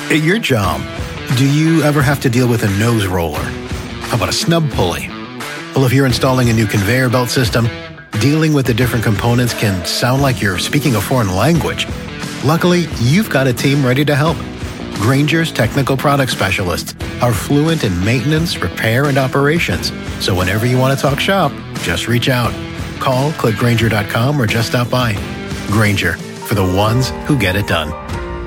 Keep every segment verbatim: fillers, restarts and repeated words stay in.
At your job, do you ever have to deal with a nose roller? How about a snub pulley? Well, if you're installing a new conveyor belt system, dealing with the different components can sound like you're speaking a foreign language. Luckily, you've got a team ready to help. Grainger's technical product specialists are fluent in maintenance, repair, and operations. So whenever you want to talk shop, just reach out. Call, click Grainger dot com, or just stop by. Grainger, for the ones who get it done.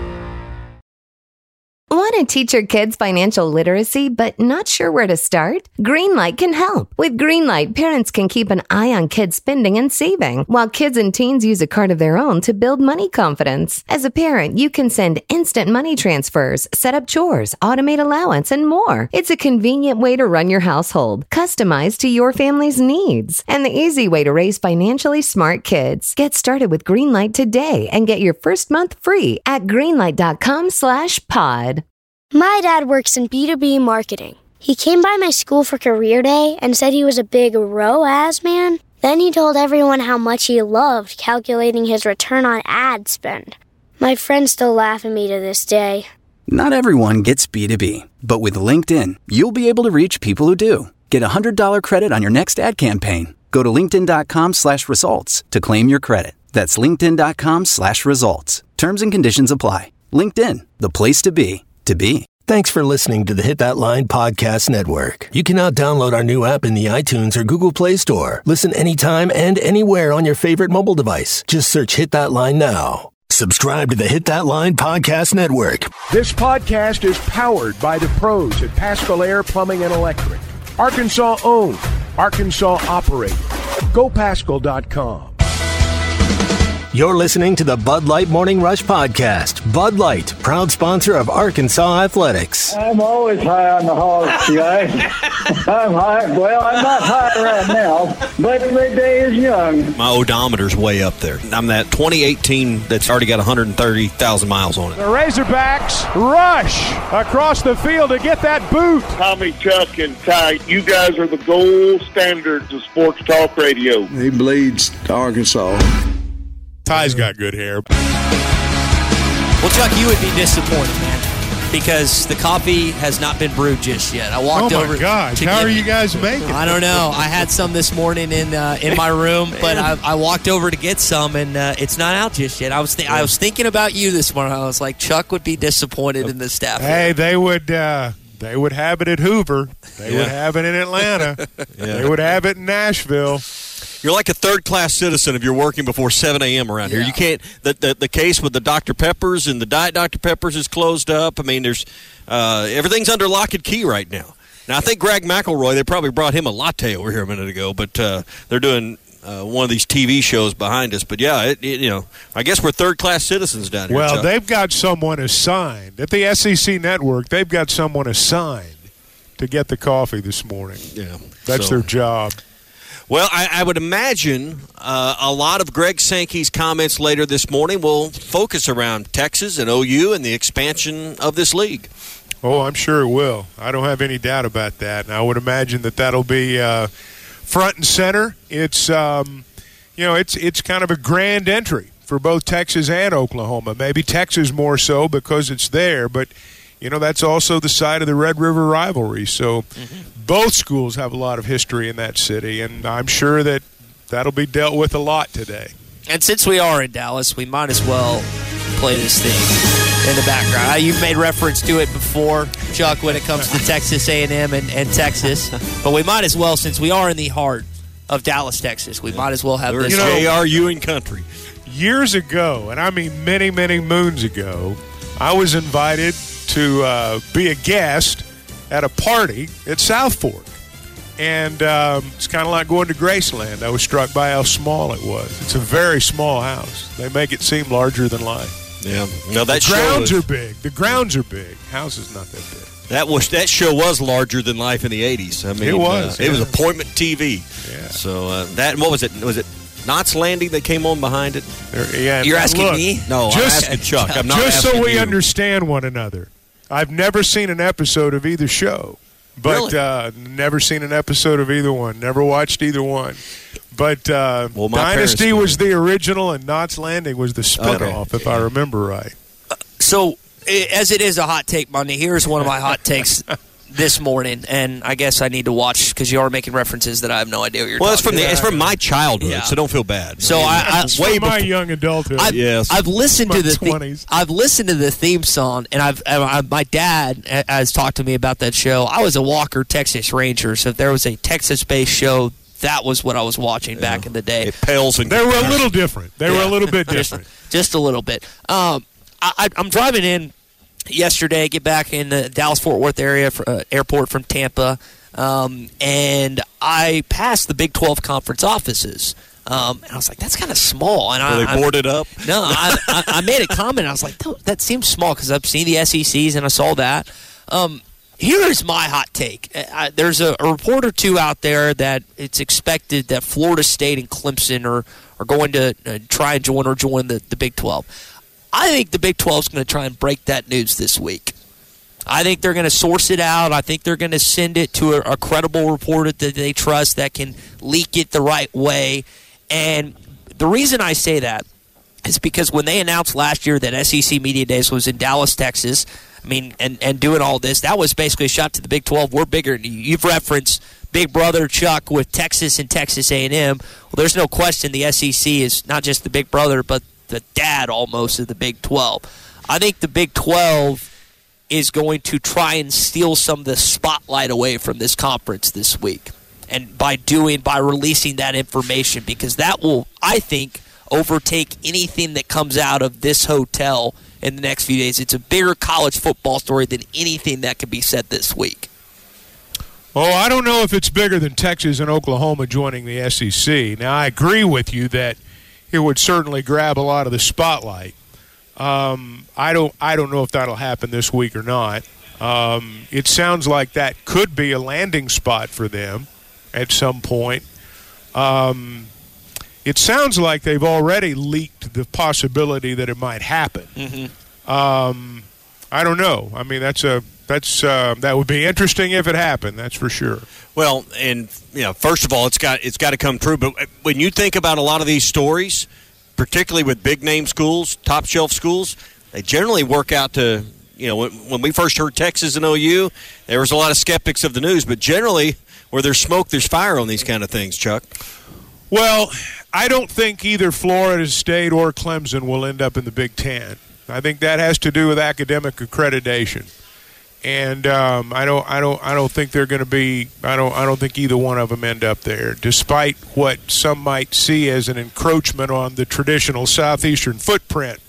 Want to teach your kids financial literacy but not sure where to start? Greenlight can help. With Greenlight, parents can keep an eye on kids' spending and saving, while kids and teens use a card of their own to build money confidence. As a parent, you can send instant money transfers, set up chores, automate allowance, and more. It's a convenient way to run your household, customized to your family's needs, and the easy way to raise financially smart kids. Get started with Greenlight today and get your first month free at greenlight dot com slash pod. My dad works in B two B marketing. He came by my school for career day and said he was a big R O A S man. Then he told everyone how much he loved calculating his return on ad spend. My friends still laugh at me to this day. Not everyone gets B two B, but with LinkedIn, you'll be able to reach people who do. Get a one hundred dollars credit on your next ad campaign. Go to linkedin dot com slash results to claim your credit. That's linkedin dot com slash results. Terms and conditions apply. LinkedIn, the place to be. To be. Thanks for listening to the Hit That Line Podcast Network. You can now download our new app in the iTunes or Google Play Store. Listen anytime and anywhere on your favorite mobile device. Just search Hit That Line now. Subscribe to the Hit That Line Podcast Network. This podcast is powered by the pros at Paschal Air Plumbing and Electric. Arkansas owned, Arkansas operated. Go Paschal dot com. You're listening to the Bud Light Morning Rush Podcast. Bud Light, proud sponsor of Arkansas Athletics. I'm always high on the hog, guys. I'm high. Well, I'm not high right now, but the day is young. My odometer's way up there. I'm that twenty eighteen that's already got one hundred thirty thousand miles on it. The Razorbacks rush across the field to get that boot. Tommy, Chuck, and Ty, you guys are the gold standards of sports talk radio. He bleeds Arkansas. Ty's got good hair. Well, Chuck, you would be disappointed, man, because the coffee has not been brewed just yet. I walked over. Oh, my gosh. How are you guys making? I don't know. I had some this morning in uh, in my room, but I, I walked over to get some, and uh, it's not out just yet. I was th- I was thinking about you this morning. I was like, Chuck would be disappointed in the staff. Hey, they would uh, they would have it at Hoover. They yeah. would have it in Atlanta. yeah. They would have it in Nashville. You're like a third-class citizen if you're working before seven a.m. around here. Yeah. You can't the, – the, the case with the Doctor Peppers and the Diet Doctor Peppers is closed up. I mean, there's uh, everything's under lock and key right now. Now, I think Greg McElroy, they probably brought him a latte over here a minute ago, but uh, they're doing uh, one of these T V shows behind us. But, yeah, it, it, you know, I guess we're third-class citizens down here. Well, Chuck. They've got someone assigned. At the S E C Network, they've got someone assigned to get the coffee this morning. Yeah. That's so. their job. Well, I, I would imagine uh, a lot of Greg Sankey's comments later this morning will focus around Texas and O U and the expansion of this league. Oh, I'm sure it will. I don't have any doubt about that. And I would imagine that that'll be uh, front and center. It's, um, you know, it's it's kind of a grand entry for both Texas and Oklahoma. Maybe Texas more so because it's there, but you know, that's also the side of the Red River rivalry. So mm-hmm. both schools have a lot of history in that city, and I'm sure that that'll be dealt with a lot today. And since we are in Dallas, we might as well play this thing in the background. You've made reference to it before, Chuck, when it comes to Texas A and M and, and Texas. But we might as well, since we are in the heart of Dallas, Texas, we might as well have this. You know, J R U in country. Years ago, and I mean many, many moons ago, I was invited to uh, be a guest at a party at South Fork. And um, it's kind of like going to Graceland. I was struck by how small it was. It's a very small house. They make it seem larger than life. Yeah. No, that the grounds show are big. The grounds are big. House is not that big. That was that show was larger than life in the eighties. I mean, it was. Uh, yeah. It was appointment T V. Yeah. So uh, that what was it? Was it Knots Landing that came on behind it? There, yeah. You're asking look, me? No, just, I'm asking Chuck. I'm not just asking so we you. understand one another. I've never seen an episode of either show. But really? uh, never seen an episode of either one. Never watched either one. But uh, well, Dynasty was the original, and Knots Landing was the spinoff, okay. if I remember right. Uh, so as it is a hot take Monday, here's one of my hot takes this morning, and I guess I need to watch because you are making references that I have no idea what you're well, talking about. Well, it's from the it's from my childhood, yeah. so don't feel bad. So I, I, it's way from my before, young adulthood. I've, yes, I've listened my to the twenties. The, I've listened to the theme song, and I've I, my dad has talked to me about that show. I was a Walker, Texas Ranger, so if there was a Texas-based show, that was what I was watching yeah. back in the day. It pales and they were a little different. They yeah. were a little bit different, just, just a little bit. Um, I, I'm driving in yesterday, get back in the Dallas-Fort Worth area for, uh, airport from Tampa, um, and I passed the Big twelve conference offices. Um, and I was like, that's kind of small. And Were I, they boarded up? No, I, I, I made a comment. I was like, that seems small because I've seen the S E Cs and I saw that. Um, here is my hot take. I, there's a, a report or two out there that it's expected that Florida State and Clemson are, are going to uh, try and join or join the, the Big twelve. I think the Big twelve is going to try and break that news this week. I think they're going to source it out. I think they're going to send it to a, a credible reporter that they trust that can leak it the right way. And the reason I say that is because when they announced last year that S E C Media Days was in Dallas, Texas, I mean, and, and doing all this, that was basically a shot to the Big twelve. We're bigger than you. You've referenced Big Brother Chuck with Texas and Texas A and M. Well, there's no question the S E C is not just the Big Brother, but the dad almost of the Big twelve. I think the Big twelve is going to try and steal some of the spotlight away from this conference this week, and by doing by releasing that information, because that will, I think, overtake anything that comes out of this hotel in the next few days. It's a bigger college football story than anything that could be said this week. Oh, I don't know if it's bigger than Texas and Oklahoma joining the S E C. Now, I agree with you that it would certainly grab a lot of the spotlight. Um, I don't I don't know if that'll happen this week or not. Um, it sounds like that could be a landing spot for them at some point. Um, it sounds like they've already leaked the possibility that it might happen. Mm-hmm. Um, I don't know. I mean, that's a that's uh, that would be interesting if it happened. That's for sure. Well, and you know, first of all, it's got it's got to come true. But when you think about a lot of these stories, particularly with big name schools, top shelf schools, they generally work out to, you know, when, when we first heard Texas and O U, there was a lot of skeptics of the news. But generally, where there's smoke, there's fire on these kind of things, Chuck. Well, I don't think either Florida State or Clemson will end up in the Big Ten. I think that has to do with academic accreditation. And um, I don't, I don't, I don't think they're going to be. I don't, I don't think either one of them end up there, despite what some might see as an encroachment on the traditional southeastern footprint.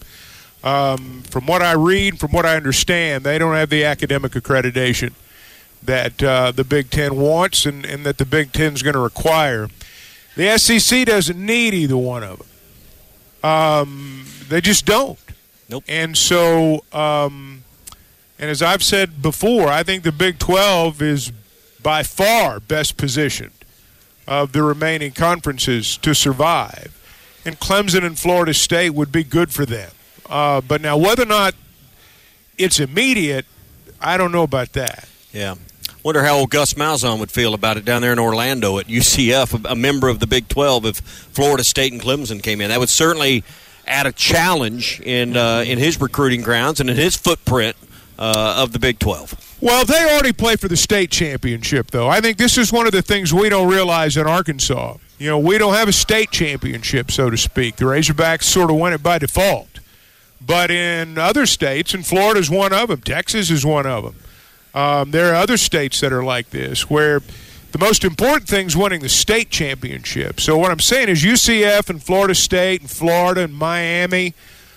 Um, from what I read, from what I understand, they don't have the academic accreditation that uh, the Big Ten wants, and, and that the Big Ten is going to require. The S E C doesn't need either one of them. Um, they just don't. Nope. And so. Um, And as I've said before, I think the Big twelve is by far best positioned of the remaining conferences to survive. And Clemson and Florida State would be good for them. Uh, but now whether or not it's immediate, I don't know about that. Yeah. Wonder how old Gus Malzahn would feel about it down there in Orlando at U C F, a member of the Big twelve, if Florida State and Clemson came in. That would certainly add a challenge in uh, in his recruiting grounds and in his footprint Uh, of the Big twelve. Well, they already play for the state championship, though. I think this is one of the things we don't realize in Arkansas. You know, we don't have a state championship, so to speak. The Razorbacks sort of win it by default. But in other states, and Florida's one of them, Texas is one of them, um, there are other states that are like this, where the most important thing is winning the state championship. So what I'm saying is U C F and Florida State and Florida and Miami,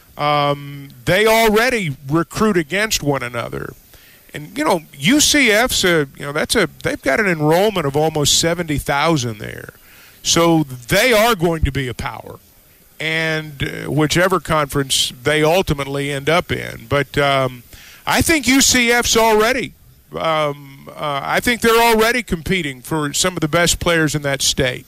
Um, they already recruit against one another, and you know U C F's a you know that's a they've got an enrollment of almost seventy thousand there, so they are going to be a power, and uh, whichever conference they ultimately end up in. But um, I think U C F's already. Um, uh, I think they're already competing for some of the best players in that state,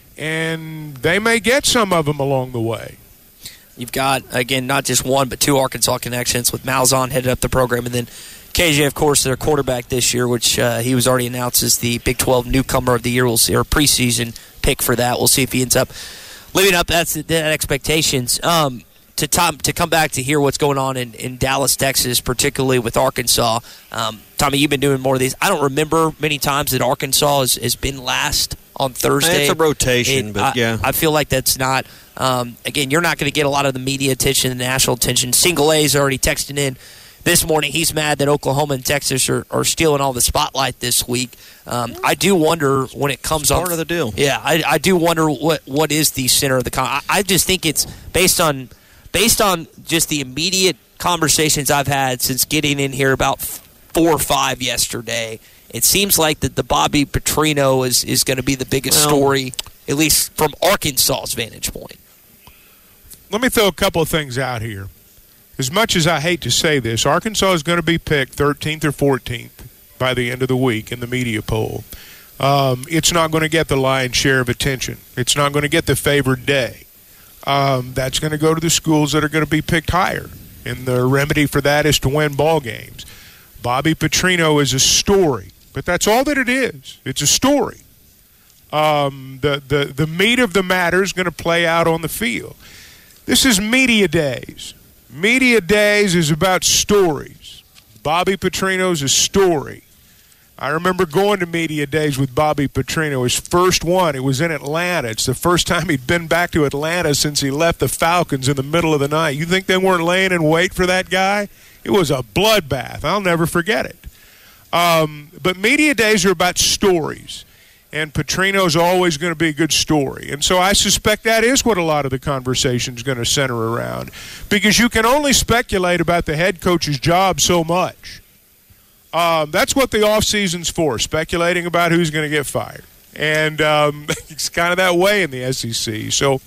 and they may get some of them along the way. You've got, again, not just one, but two Arkansas connections with Malzahn headed up the program. And then K J, of course, their quarterback this year, which uh, he was already announced as the Big twelve Newcomer of the Year. We'll see, or preseason pick for that. We'll see if he ends up living up that's that expectations. Um, to Tom, to come back to hear what's going on in, in Dallas, Texas, particularly with Arkansas. Um, Tommy, you've been doing more of these. I don't remember many times that Arkansas has, has been last on Thursday. It's a rotation, it, but I, yeah. I feel like that's not, um, again, you're not going to get a lot of the media attention, the national attention. Single A's already texting in this morning. He's mad that Oklahoma and Texas are, are stealing all the spotlight this week. Um, I do wonder when it comes it's on. part of the deal. Yeah, I, I do wonder what, what is the center of the con. I, I just think it's based on based on just the immediate conversations I've had since getting in here about four or five yesterday. It seems like that the Bobby Petrino is, is going to be the biggest well, story, at least from Arkansas's vantage point. Let me throw a couple of things out here. As much as I hate to say this, Arkansas is going to be picked thirteenth or fourteenth by the end of the week in the media poll. Um, it's not going to get the lion's share of attention. It's not going to get the favored day. Um, that's going to go to the schools that are going to be picked higher, and the remedy for that is to win ball games. Bobby Petrino is a story, but that's all that it is. It's a story. Um, the, the, the meat of the matter is going to play out on the field. This is media days. Media days is about stories. Bobby Petrino's a story. I remember going to media days with Bobby Petrino. His first one, it was in Atlanta. It's the first time he'd been back to Atlanta since he left the Falcons in the middle of the night. You think they weren't laying in wait for that guy? It was a bloodbath. I'll never forget it. Um, but media days are about stories. And Petrino's always going to be a good story. And so I suspect that is what a lot of the conversation is going to center around. Because you can only speculate about the head coach's job so much. Um, that's what the offseason's for, speculating about who's going to get fired. And um, it's kind of that way in the S E C. So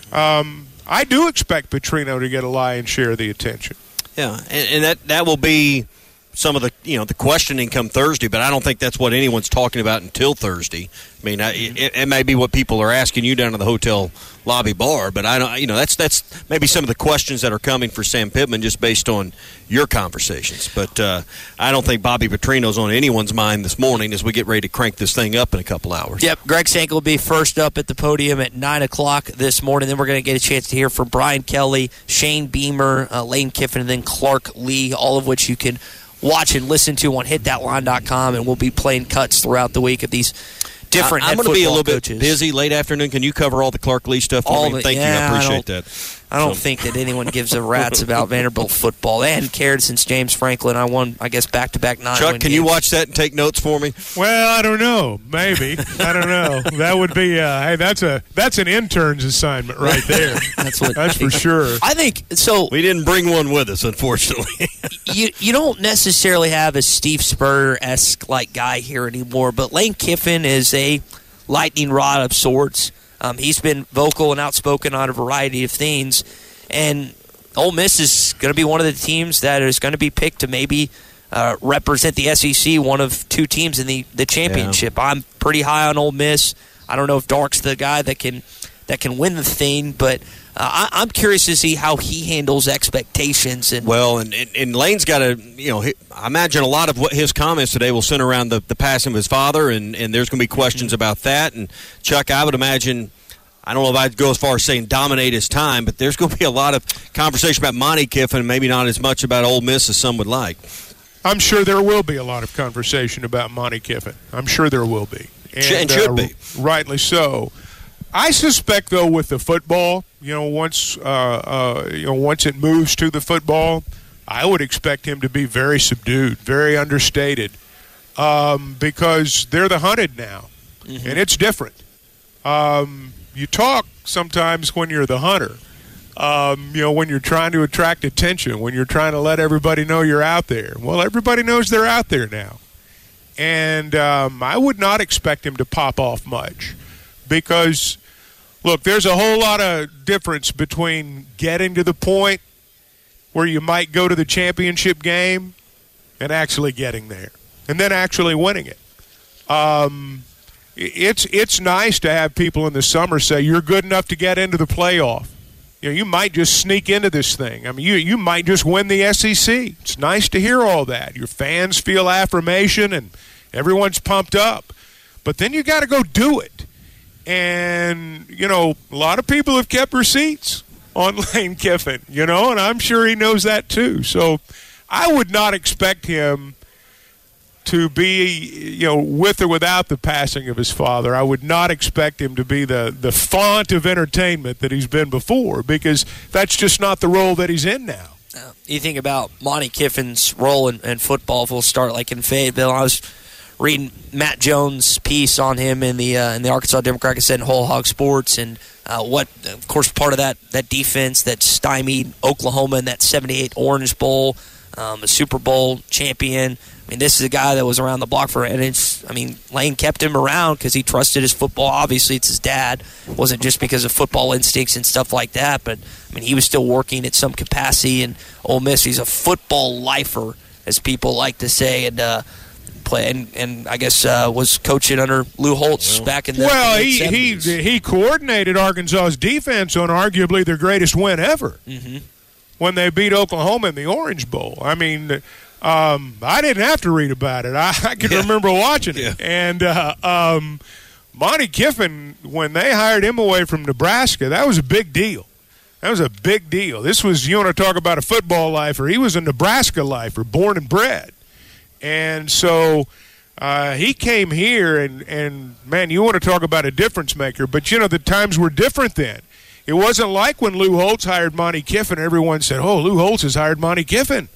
um, I do expect Petrino to get a lion's share of the attention. Yeah, and, and that, that will be some of the you know the questioning come Thursday, but I don't think that's what anyone's talking about until Thursday. I mean, I, it, it may be what people are asking you down in the hotel lobby bar, but I don't. You know, that's that's maybe some of the questions that are coming for Sam Pittman just based on your conversations. But uh, I don't think Bobby Petrino's on anyone's mind this morning as we get ready to crank this thing up in a couple hours. Yep, Greg Sank will be first up at the podium at nine o'clock this morning. Then we're going to get a chance to hear from Brian Kelly, Shane Beamer, uh, Lane Kiffin, and then Clark Lee, all of which you can watch and listen to on hit that line dot com, and we'll be playing cuts throughout the week of these different I, I'm going to be a little coaches. bit busy late afternoon. Can you cover all the Clark Lee stuff for all me? The, Thank yeah, you. I appreciate I that. I don't so. think that anyone gives a rat's about Vanderbilt football. They hadn't cared since James Franklin. I won, I guess, back-to-back nine Chuck, win can games. you watch that and take notes for me? Well, I don't know. Maybe. I don't know. That would be, uh, hey, that's a that's an intern's assignment right there. That's what. That's for sure. I think, so. We didn't bring one with us, unfortunately. you you don't necessarily have a Steve Spurrier-esque like guy here anymore, but Lane Kiffin is a lightning rod of sorts. Um, he's been vocal and outspoken on a variety of things, and Ole Miss is going to be one of the teams that is going to be picked to maybe uh, represent the S E C, one of two teams in the, the championship. Yeah. I'm pretty high on Ole Miss. I don't know if Dark's the guy that can that can win the thing, but uh, I, I'm curious to see how he handles expectations. And well, and, and, and Lane's got to, you know, he, I imagine a lot of what his comments today will center around the, the passing of his father, and, and there's going to be questions mm-hmm. about that. And, Chuck, I would imagine, I don't know if I'd go as far as saying dominate his time, but there's going to be a lot of conversation about Monty Kiffin, maybe not as much about Ole Miss as some would like. I'm sure there will be a lot of conversation about Monty Kiffin. I'm sure there will be. And, and should uh, be. Rightly so. I suspect, though, with the football, you know, once uh, uh, you know, once it moves to the football, I would expect him to be very subdued, very understated, um, because they're the hunted now, mm-hmm. and it's different. Um, you talk sometimes when you're the hunter, um, you know, when you're trying to attract attention, when you're trying to let everybody know you're out there. Well, everybody knows they're out there now, and um, I would not expect him to pop off much. Because, look, there's a whole lot of difference between getting to the point where you might go to the championship game and actually getting there, and then actually winning it. Um, it's it's nice to have people in the summer say you're good enough to get into the playoff. You know, you might just sneak into this thing. I mean, you you might just win the S E C. It's nice to hear all that. Your fans feel affirmation, and everyone's pumped up. But then you got to go do it. And, you know, a lot of people have kept receipts on Lane Kiffin, you know, and I'm sure he knows that too. So I would not expect him to be, you know, with or without the passing of his father. I would not expect him to be the, the font of entertainment that he's been before, because that's just not the role that he's in now. Uh, you think about Monty Kiffin's role in, in football, if we'll start like in Fayetteville. I was reading Matt Jones' piece on him in the uh, in the Arkansas Democrat and Whole Hog Sports, and uh, what, of course, part of that, that defense that stymied Oklahoma in that seventy-eight Orange Bowl, um, a Super Bowl champion. I mean, this is a guy that was around the block for, and it's, I mean, Lane kept him around because he trusted his football. Obviously, it's his dad. It wasn't just because of football instincts and stuff like that, but, I mean, he was still working at some capacity in Ole Miss. He's a football lifer, as people like to say, and uh, play, and, and I guess uh, was coaching under Lou Holtz back in the Well, he, seventies. he he coordinated Arkansas's defense on arguably their greatest win ever mm-hmm. when they beat Oklahoma in the Orange Bowl. I mean, Um, I didn't have to read about it. I, I can yeah. remember watching it. Yeah. And uh, um, Monty Kiffin, when they hired him away from Nebraska, that was a big deal. That was a big deal. This was, you want to talk about a football lifer. He was a Nebraska lifer, born and bred. And so uh, he came here, and, and, man, you want to talk about a difference maker. But, you know, the times were different then. It wasn't like when Lou Holtz hired Monty Kiffin, everyone said, oh, Lou Holtz has hired Monty Kiffin.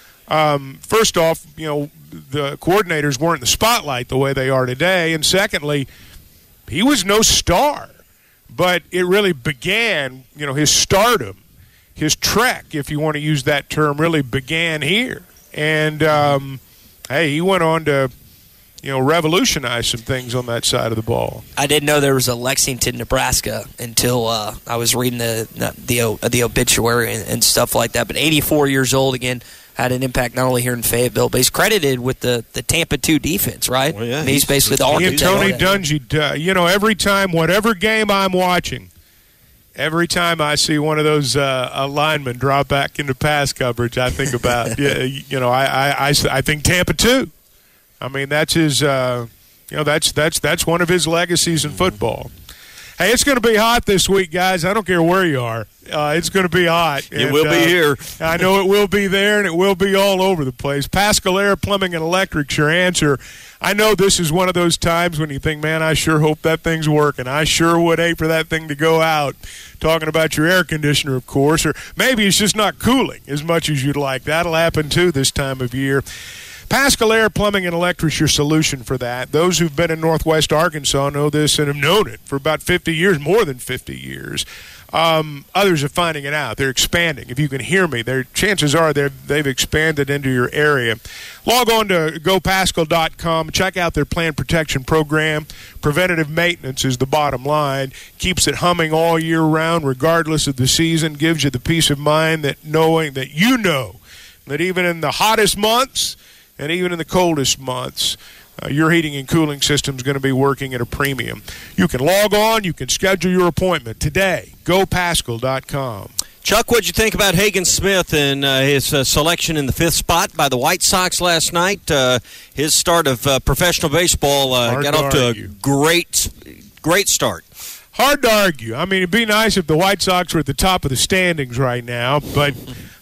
Um, first off, you know, the coordinators weren't in the spotlight the way they are today. And secondly, he was no star. But it really began, you know, his stardom, his trek, if you want to use that term, really began here. And, um, hey, he went on to, you know, revolutionize some things on that side of the ball. I didn't know there was a Lexington, Nebraska until uh, I was reading the the, the obituary and, and stuff like that. But eighty-four years old, again, had an impact not only here in Fayetteville, but he's credited with the, the Tampa two defense, right? Well, yeah, I mean, he's, he's basically the architect. Tony of that. Dungy, uh, you know, every time, whatever game I'm watching, every time I see one of those uh, linemen drop back into pass coverage, I think about, yeah, you know, I, I, I, I think Tampa two. I mean, that's his, uh, you know, that's that's that's one of his legacies in football. Hey, it's going to be hot this week, guys. I don't care where you are. Uh, it's going to be hot. It and, will be uh, here. I know it will be there, and it will be all over the place. Pascal Air Plumbing and Electric's your answer. I know this is one of those times when you think, man, I sure hope that thing's working. I sure would hate for that thing to go out. Talking about your air conditioner, of course, or maybe it's just not cooling as much as you'd like. That'll happen, too, this time of year. Pascal Air Plumbing and Electric's your solution for that. Those who've been in Northwest Arkansas know this and have known it for about fifty years, more than fifty years. Um, others are finding it out. They're expanding. If you can hear me, their chances are they've expanded into your area. Log on to go pascal dot com. Check out their plant protection program. Preventative maintenance is the bottom line. Keeps it humming all year round, regardless of the season. Gives you the peace of mind that knowing that you know that even in the hottest months and even in the coldest months, uh, your heating and cooling system is going to be working at a premium. You can log on. You can schedule your appointment today. go pascal dot com. Chuck, what'd you think about Hagen Smith and uh, his uh, selection in the fifth spot by the White Sox last night? Uh, his start of uh, professional baseball uh, got off to a great, great start. Hard to argue. I mean, it'd be nice if the White Sox were at the top of the standings right now. But,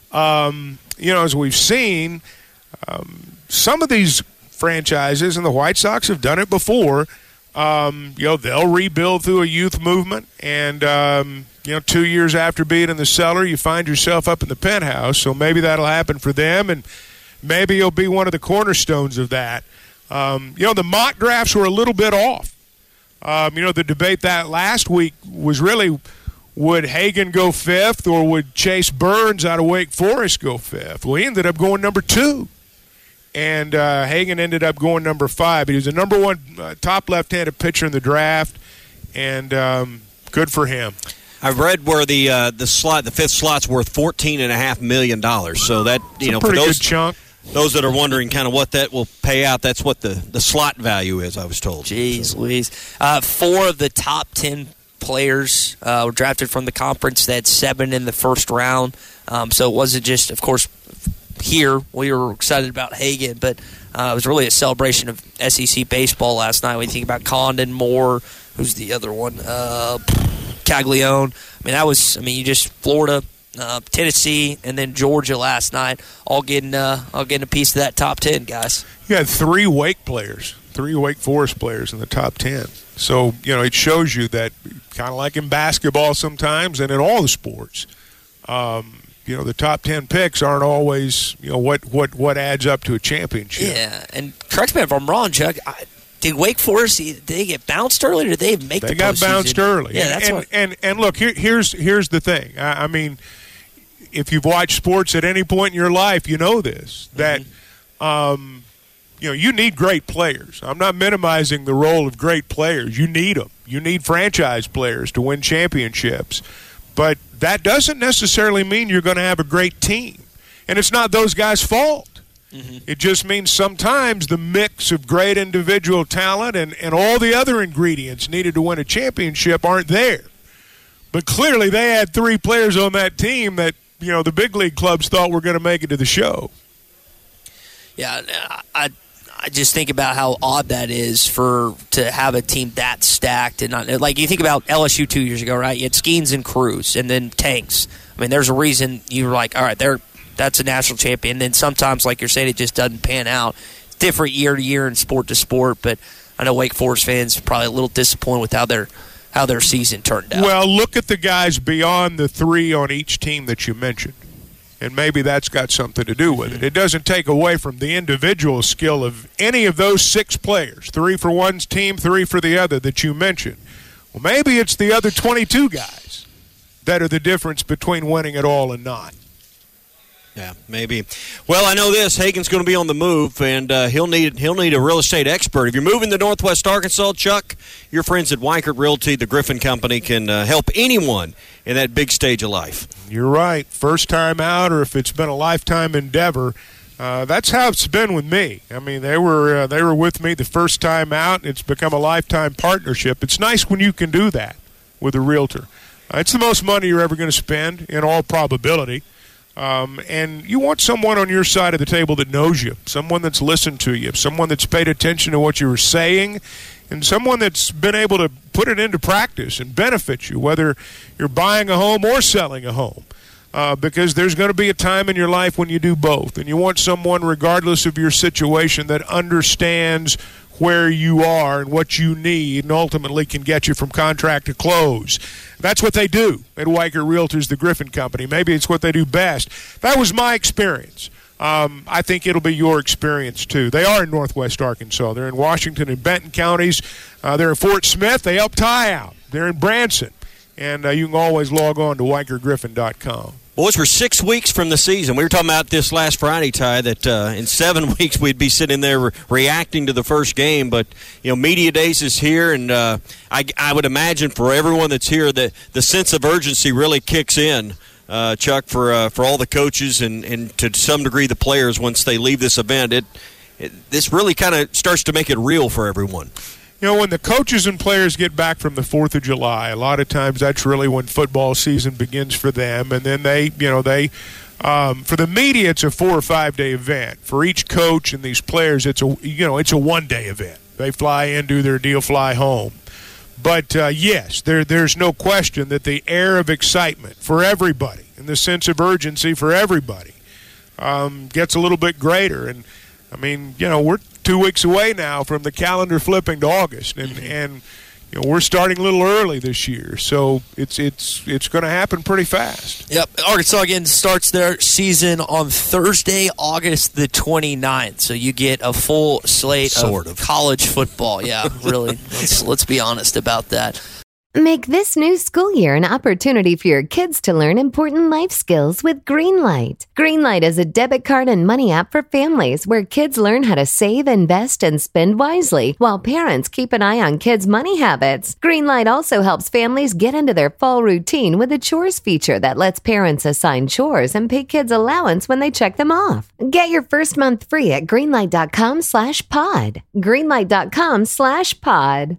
um, you know, as we've seen, um, some of these franchises, and the White Sox have done it before, um, you know, they'll rebuild through a youth movement. And, um, you know, two years after being in the cellar, you find yourself up in the penthouse. So maybe that'll happen for them, and maybe you'll be one of the cornerstones of that. Um, you know, the mock drafts were a little bit off. Um, you know, the debate that last week was really, would Hagen go fifth or would Chase Burns out of Wake Forest go fifth? Well, he ended up going number two. And uh, Hagen ended up going number five. He was the number one uh, top left-handed pitcher in the draft, and um, good for him. I've read where the uh, the slot, the fifth slot's worth fourteen and a half million dollars. So that you it's know, a pretty for those good chunk. Those that are wondering kind of what that will pay out, that's what the, the slot value is. I was told. Jeez, Louise. Uh, four of the top ten players uh, were drafted from the conference. They had seven in the first round. Um, so it wasn't just, of course, here we were excited about Hagen, but uh, it was really a celebration of S E C baseball last night. When you think about Condon, Moore, who's the other one? Uh, Caglione. I mean, that was, I mean, you just Florida, uh, Tennessee, and then Georgia last night, all getting, uh, all getting a piece of that top ten, guys. You had three Wake players, three Wake Forest players in the top ten. So, you know, it shows you that kind of like in basketball sometimes and in all the sports, um, you know, the top ten picks aren't always, you know, what, what, what adds up to a championship. Yeah, and correct me if I'm wrong, Chuck. I, did Wake Forest, did they get bounced early, or did they make they the postseason? They got bounced early. Yeah, that's and, what. And, and, and look, here, here's, here's the thing. I, I mean, if you've watched sports at any point in your life, you know this, that, mm-hmm. um, you know, you need great players. I'm not minimizing the role of great players. You need them. You need franchise players to win championships. But that doesn't necessarily mean you're going to have a great team. And it's not those guys' fault. Mm-hmm. It just means sometimes the mix of great individual talent and, and all the other ingredients needed to win a championship aren't there. But clearly they had three players on that team that, you know, the big league clubs thought were going to make it to the show. Yeah, I I just think about how odd that is for to have a team that stacked. And not, like you think about L S U two years ago, right? You had Skeens and Cruz and then Tanks. I mean, there's a reason you were like, all right, they're that's a national champion. And then sometimes, like you're saying, it just doesn't pan out. It's different year to year and sport to sport. But I know Wake Forest fans are probably a little disappointed with how their how their season turned out. Well, look at the guys beyond the three on each team that you mentioned. And maybe that's got something to do with it. It doesn't take away from the individual skill of any of those six players, three for one team, three for the other that you mentioned. Well, maybe it's the other twenty-two guys that are the difference between winning it all and not. Yeah, maybe. Well, I know this. Hagan's going to be on the move, and uh, he'll need he'll need a real estate expert. If you're moving to Northwest Arkansas, Chuck, your friends at Weichert Realty, the Griffin Company, can uh, help anyone in that big stage of life. You're right. First time out, or if it's been a lifetime endeavor, uh, that's how it's been with me. I mean, they were uh, they were with me the first time out, and it's become a lifetime partnership. It's nice when you can do that with a realtor. Uh, it's the most money you're ever going to spend, in all probability. Um, and you want someone on your side of the table that knows you, someone that's listened to you, someone that's paid attention to what you were saying, and someone that's been able to put it into practice and benefit you, whether you're buying a home or selling a home. Uh, because there's going to be a time in your life when you do both. And you want someone, regardless of your situation, that understands where you are and what you need and ultimately can get you from contract to close. That's what they do at Weichert Realtors, the Griffin Company. Maybe it's what they do best. That was my experience. Um, I think it'll be your experience, too. They are in Northwest Arkansas. They're in Washington and Benton counties. Uh, they're in Fort Smith. They help Ty out. They're in Branson. And uh, you can always log on to Weichert Griffin dot com. Boys, we're six weeks from the season. We were talking about this last Friday, Ty, that uh, in seven weeks we'd be sitting there re- reacting to the first game. But, you know, Media Days is here, and uh, I, I would imagine for everyone that's here that the sense of urgency really kicks in, uh, Chuck, for uh, for all the coaches and, and to some degree the players once they leave this event. It, it This really kind of starts to make it real for everyone. You know, when the coaches and players get back from the fourth of July, a lot of times that's really when football season begins for them. And then they, you know, they, um, for the media, it's a four or five day event. For each coach and these players, it's a, you know, it's a one day event. They fly in, do their deal, fly home. But, uh, yes, there, there's no question that the air of excitement for everybody and the sense of urgency for everybody um, gets a little bit greater. And, I mean, you know, we're two weeks away now from the calendar flipping to August, and and you know we're starting a little early this year, so it's it's it's going to happen pretty fast. Yep, Arkansas again starts their season on Thursday, August the twenty-ninth. So you get a full slate sort of, of college football. Yeah, really. let's let's be honest about that. Make this new school year an opportunity for your kids to learn important life skills with Greenlight. Greenlight is a debit card and money app for families where kids learn how to save, invest, and spend wisely, while parents keep an eye on kids' money habits. Greenlight also helps families get into their fall routine with a chores feature that lets parents assign chores and pay kids allowance when they check them off. Get your first month free at greenlight.com slash pod. Greenlight.com slash pod.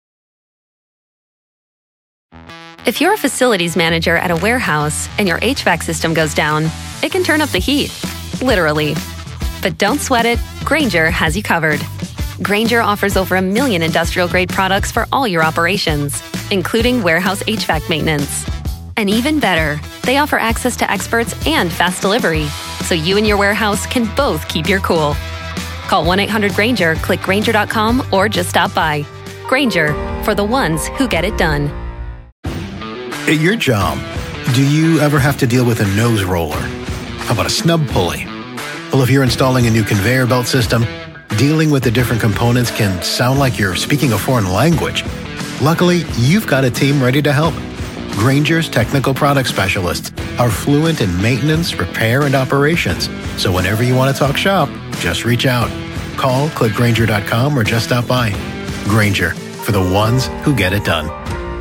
If you're a facilities manager at a warehouse and your H V A C system goes down, it can turn up the heat, literally. But don't sweat it, Grainger has you covered. Grainger offers over a million industrial-grade products for all your operations. including warehouse H V A C maintenance. And even better, they offer access to experts and fast delivery, so you and your warehouse can both keep your cool. Call one eight hundred Grainger, click Grainger dot com, or just stop by. Grainger, for the ones who get it done. At your job, do you ever have to deal with a nose roller? How about a snub pulley? Well, if you're installing a new conveyor belt system, dealing with the different components can sound like you're speaking a foreign language. Luckily, you've got a team ready to help. Grainger's technical product specialists are fluent in maintenance, repair, and operations. So whenever you want to talk shop, just reach out. Call, click Grainger dot com, or just stop by. Grainger, for the ones who get it done.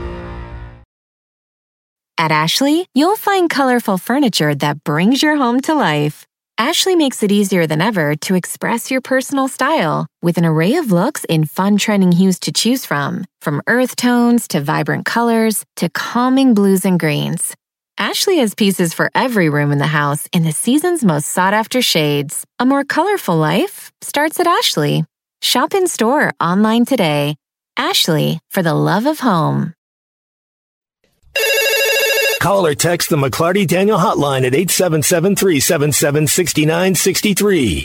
At Ashley, you'll find colorful furniture that brings your home to life. Ashley makes it easier than ever to express your personal style with an array of looks in fun trending hues to choose from, from earth tones to vibrant colors to calming blues and greens. Ashley has pieces for every room in the house in the season's most sought-after shades. A more colorful life starts at Ashley. Shop in store or online today. Ashley, for the love of home. Call or text the McClarty Daniel hotline at eight seven seven, three seven seven, six nine six three.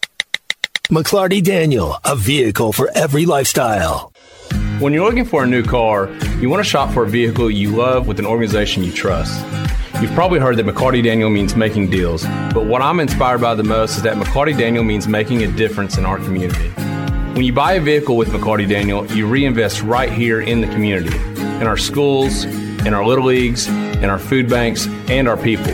McClarty Daniel, a vehicle for every lifestyle. When you're looking for a new car, you want to shop for a vehicle you love with an organization you trust. You've probably heard that McClarty Daniel means making deals, but what I'm inspired by the most is that McClarty Daniel means making a difference in our community. When you buy a vehicle with McClarty Daniel, you reinvest right here in the community, in our schools, in our little leagues, in our food banks, and our people.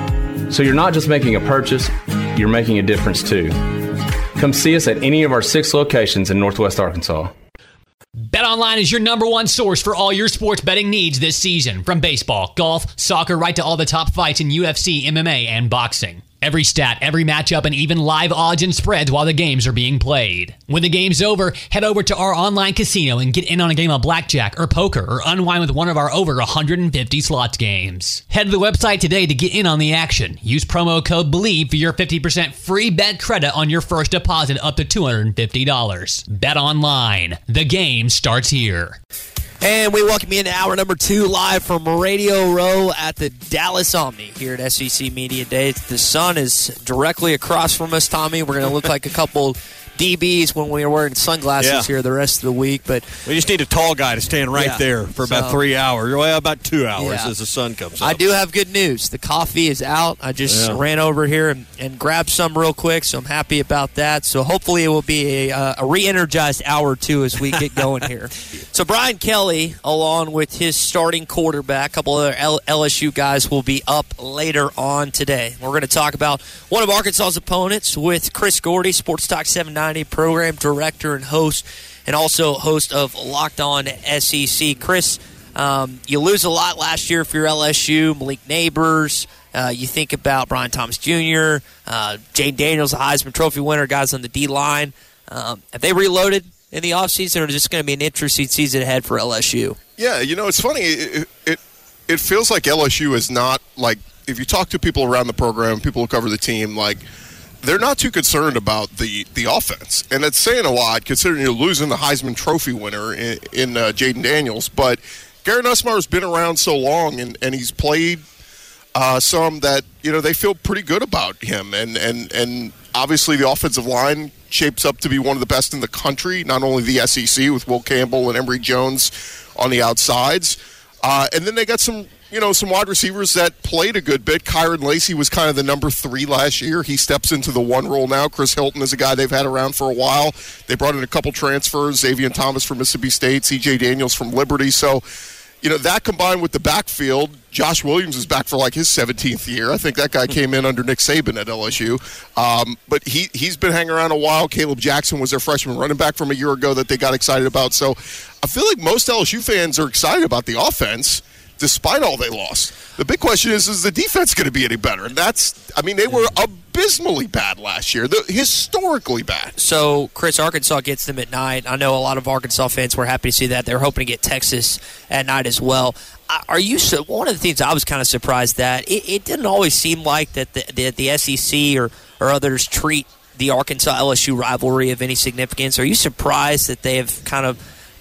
So you're not just making a purchase, you're making a difference too. Come see us at any of our six locations in Northwest Arkansas. BetOnline is your number one source for all your sports betting needs this season. From baseball, golf, soccer, right to all the top fights in U F C, M M A, and boxing. Every stat, every matchup, and even live odds and spreads while the games are being played. When the game's over, head over to our online casino and get in on a game of blackjack or poker or unwind with one of our over one hundred fifty slots games. Head to the website today to get in on the action. Use promo code BELIEVE for your fifty percent free bet credit on your first deposit up to two hundred fifty dollars. Bet online. The game starts here. And we welcome you into hour number two live from Radio Row at the Dallas Omni here at S E C Media Day. The sun is directly across from us, Tommy. We're going to look like a couple D Bs when we are wearing sunglasses yeah. here the rest of the week. But we just need a tall guy to stand right yeah. there for about so, three hours. Well, about two hours yeah. as the sun comes up. I do have good news. The coffee is out. I just yeah. ran over here and, and grabbed some real quick, so I'm happy about that. So hopefully it will be a, uh, a re-energized hour or two as we get going here. So Brian Kelly, along with his starting quarterback, a couple other L- LSU guys will be up later on today. We're going to talk about one of Arkansas's opponents with Chris Gordy, Sports Talk seven ninety program director and host, and also host of Locked On S E C. Chris, um, you lose a lot last year for your L S U. Malik Neighbors. Uh, you think about Brian Thomas Junior, uh, Jane Daniels, a Heisman Trophy winner, guys on the D-line. Um, have they reloaded in the offseason, or is this going to be an interesting season ahead for L S U? Yeah, you know, it's funny. It, it, it feels like L S U is not, like, if you talk to people around the program, people who cover the team, like, they're not too concerned about the, the offense. And it's saying a lot, considering you're losing the Heisman Trophy winner in, in uh, Jaden Daniels. But Garrett Nussmeyer's been around so long, and, and he's played uh, some that, you know, they feel pretty good about him. And, and, and obviously the offensive line shapes up to be one of the best in the country, not only the S E C with Will Campbell and Emory Jones on the outsides. Uh, and then they got some, you know, some wide receivers that played a good bit. Kyron Lacey was kind of the number three last year. He steps into the one role now. Chris Hilton is a guy they've had around for a while. They brought in a couple transfers, Xavier Thomas from Mississippi State, C J Daniels from Liberty. So, you know, that combined with the backfield, Josh Williams is back for like his seventeenth year. I think that guy came in under Nick Saban at L S U. Um, but he, he's been hanging around a while. Caleb Jackson was their freshman running back from a year ago that they got excited about. So I feel like most L S U fans are excited about the offense despite all they lost. The big question is, is the defense going to be any better? And that's, I mean, they were abysmally bad last year, the, historically bad. So, Chris, Arkansas gets them at night. I know a lot of Arkansas fans were happy to see that. They were hoping to get Texas at night as well. Are you so? One of the things I was kind of surprised that it, it didn't always seem like that the, the, the S E C or, or others treat the Arkansas L S U rivalry of any significance. Are you surprised that they have kind of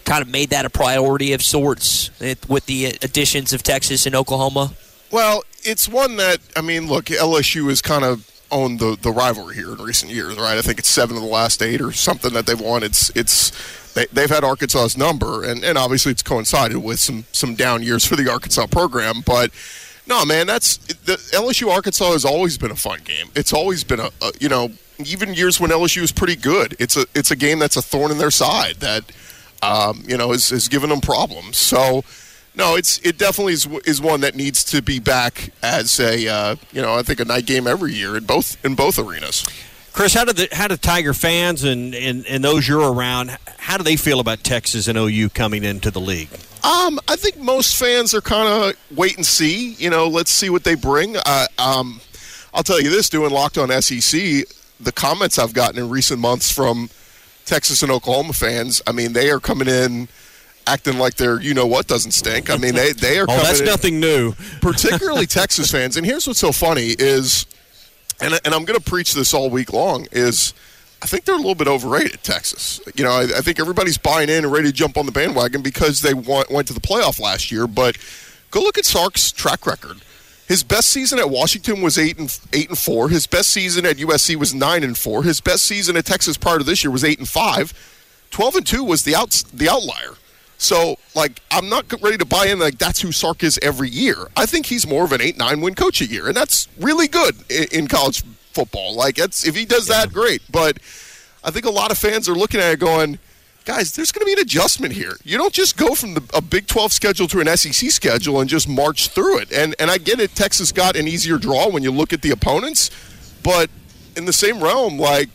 kind of made that a priority of sorts with the additions of Texas and Oklahoma? Well, it's one that, I mean, look, L S U has kind of owned the, the rivalry here in recent years, right? I think it's seven of the last eight or something that they've won. It's it's they, they've had Arkansas's number, and, and obviously it's coincided with some some down years for the Arkansas program. But no, man, that's the L S U Arkansas has always been a fun game. It's always been a, a you know, even years when L S U is pretty good. It's a it's a game that's a thorn in their side that um, you know has, has given them problems. So. No, it's it definitely is, is one that needs to be back as a uh, you know I think a night game every year in both in both arenas. Chris, how do the how do Tiger fans and, and, and those you're around, how do they feel about Texas and O U coming into the league? Um, I think most fans are kind of wait and see. You know, let's see what they bring. Uh, um, I'll tell you this: doing Locked On S E C, the comments I've gotten in recent months from Texas and Oklahoma fans, I mean, they are coming in acting like their you-know-what doesn't stink. I mean, they, they are oh, coming that's in, nothing new. Particularly Texas fans. And here's what's so funny is, and, and I'm going to preach this all week long, is I think they're a little bit overrated, Texas. You know, I, I think everybody's buying in and ready to jump on the bandwagon because they want, went to the playoff last year. But go look at Sark's track record. His best season at Washington was eight and eight and four. His best season at U S C was nine and four. His best season at Texas prior to this year was eight and five. Twelve and two was the out the outlier. So, like, I'm not ready to buy in, like, that's who Sark is every year. I think he's more of an eight nine win coach a year, and that's really good in, in college football. Like, it's, if he does that, great. But I think a lot of fans are looking at it going, guys, there's going to be an adjustment here. You don't just go from the, a Big twelve schedule to an S E C schedule and just march through it. And, and I get it, Texas got an easier draw when you look at the opponents, but in the same realm, like,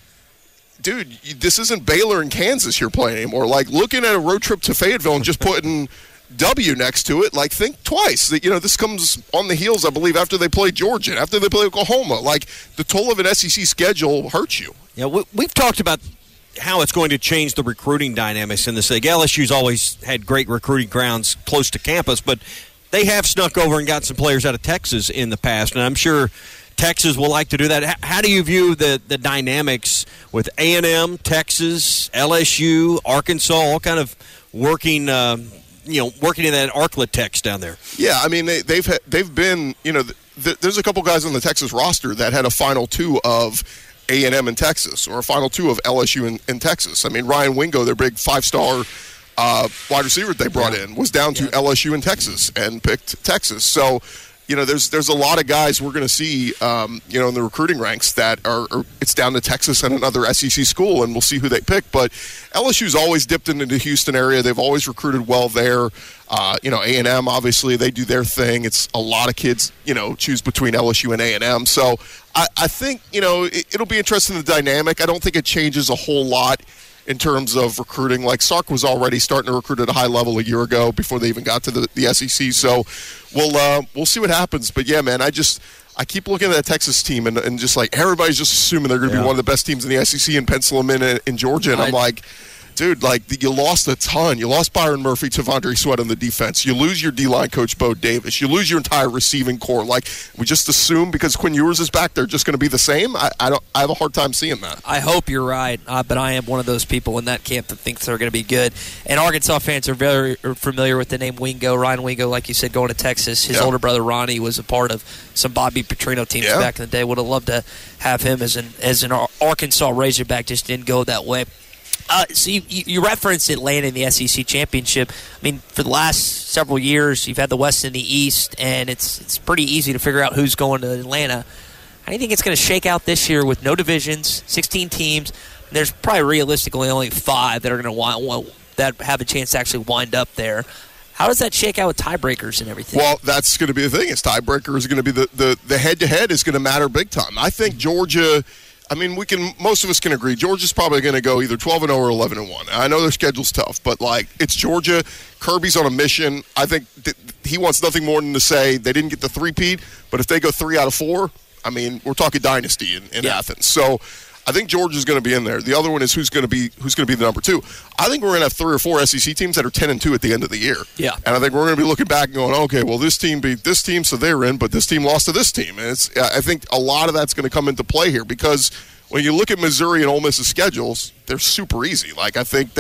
dude, this isn't Baylor and Kansas you're playing anymore. Like, looking at a road trip to Fayetteville and just putting W next to it, like, think twice. That, you know, this comes on the heels, I believe, after they play Georgia, after they play Oklahoma. Like, the toll of an S E C schedule hurts you. Yeah, we, we've talked about how it's going to change the recruiting dynamics in this league. L S U's always had great recruiting grounds close to campus, but they have snuck over and got some players out of Texas in the past, and I'm sure Texas will like to do that. How do you view the, the dynamics with A and M, Texas, L S U, Arkansas, all kind of working, uh, you know, working in that Arklatex down there? Yeah, I mean, they, they've they've been, you know, th- there's a couple guys on the Texas roster that had a final two of A and M in Texas or a final two of L S U in, in Texas. I mean, Ryan Wingo, their big five-star uh, wide receiver they brought yeah. in, was down to yeah. L S U in Texas and picked Texas. So, you know, there's there's a lot of guys we're going to see, um, you know, in the recruiting ranks that are, are it's down to Texas and another S E C school, and we'll see who they pick. But L S U's always dipped into the Houston area. They've always recruited well there. Uh, you know, A and M, obviously, they do their thing. It's a lot of kids, you know, choose between L S U and A and M. So I, I think, you know, it, it'll be interesting, the dynamic. I don't think it changes a whole lot in terms of recruiting. Like, Sark was already starting to recruit at a high level a year ago before they even got to the, the S E C. So we'll uh, we'll see what happens. But, yeah, man, I just I keep looking at that Texas team and, and just, like, everybody's just assuming they're going to yeah. be one of the best teams in the S E C and pencil them in in, in Georgia. And I'm like, dude, like, you lost a ton. You lost Byron Murphy, Tavondre Sweat on the defense. You lose your D-line coach, Bo Davis. You lose your entire receiving core. Like, we just assume because Quinn Ewers is back, they're just going to be the same. I, I don't. I have a hard time seeing that. I hope you're right, uh, but I am one of those people in that camp that thinks they're going to be good. And Arkansas fans are very familiar with the name Wingo. Ryan Wingo, like you said, going to Texas. His yeah. older brother Ronnie was a part of some Bobby Petrino teams yeah. back in the day. Would have loved to have him as an as an Arkansas Razorback. Just didn't go that way. Uh, so you, you referenced Atlanta in the S E C championship. I mean, for the last several years, you've had the West and the East, and it's it's pretty easy to figure out who's going to Atlanta. How do you think it's going to shake out this year with no divisions, sixteen teams? There's probably realistically only five that are going to want that have a chance to actually wind up there. How does that shake out with tiebreakers and everything? Well, that's going to be the thing. Is tiebreaker is going to be the, the, the head-to-head is going to matter big time. I think Georgia – I mean, we can. Most of us can agree. Georgia's probably going to go either twelve and oh or eleven and one. I know their schedule's tough, but like it's Georgia. Kirby's on a mission. I think th- he wants nothing more than to say they didn't get the three-peat, but if they go three out of four, I mean, we're talking dynasty in, in yeah. Athens. So I think Georgia's going to be in there. The other one is who's going to be who's going to be the number two. I think we're going to have three or four S E C teams that are ten and two at the end of the year. Yeah, and I think we're going to be looking back and going, okay, well, this team beat this team, so they're in, but this team lost to this team, and it's. I think a lot of that's going to come into play here because when you look at Missouri and Ole Miss's schedules, they're super easy. Like, I think that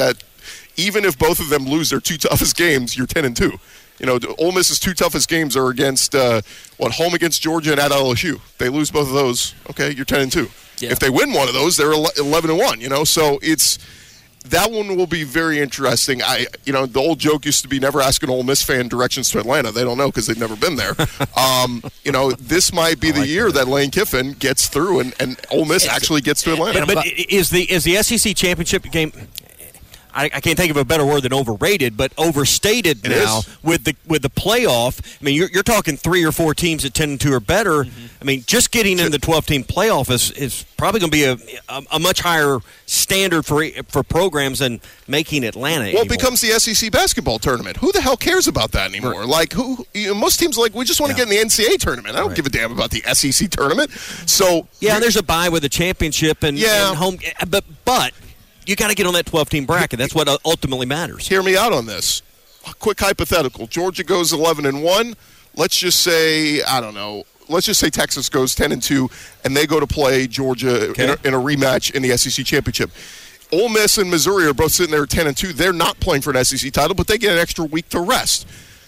even if both of them lose their two toughest games, you're ten and two. You know, Ole Miss's two toughest games are against uh, what home against Georgia and at L S U. They lose both of those. Okay, you're ten and two. Yeah. If they win one of those, they're eleven and one. You know, so it's that one will be very interesting. I, you know, the old joke used to be never ask an Ole Miss fan directions to Atlanta. They don't know because they've never been there. um, you know, this might be the like year that. that Lane Kiffin gets through and, and Ole Miss actually gets to Atlanta. But, but is the is the S E C championship game? I, I can't think of a better word than overrated, but overstated it now is. with the with the playoff. I mean, you're, you're talking three or four teams at ten and two or better. Mm-hmm. I mean, just getting in the twelve-team playoff is, is probably going to be a, a a much higher standard for for programs than making Atlanta. Well, anymore. it becomes the S E C basketball tournament. Who the hell cares about that anymore? Right. Like, who? You know, most teams are like, we just want to yeah. get in the N C double A tournament. I don't right. give a damn about the S E C tournament. So yeah, there's a bye with a championship and, yeah. and home, but but. You got to get on that twelve-team bracket. That's what ultimately matters. Hear me out on this. A quick hypothetical. Georgia goes eleven and one. Let's just say, I don't know, let's just say Texas goes ten and two, and they go to play Georgia okay. in, a, in a rematch in the S E C championship. Ole Miss and Missouri are both sitting there ten and two. They're not playing for an S E C title, but they get an extra week to rest.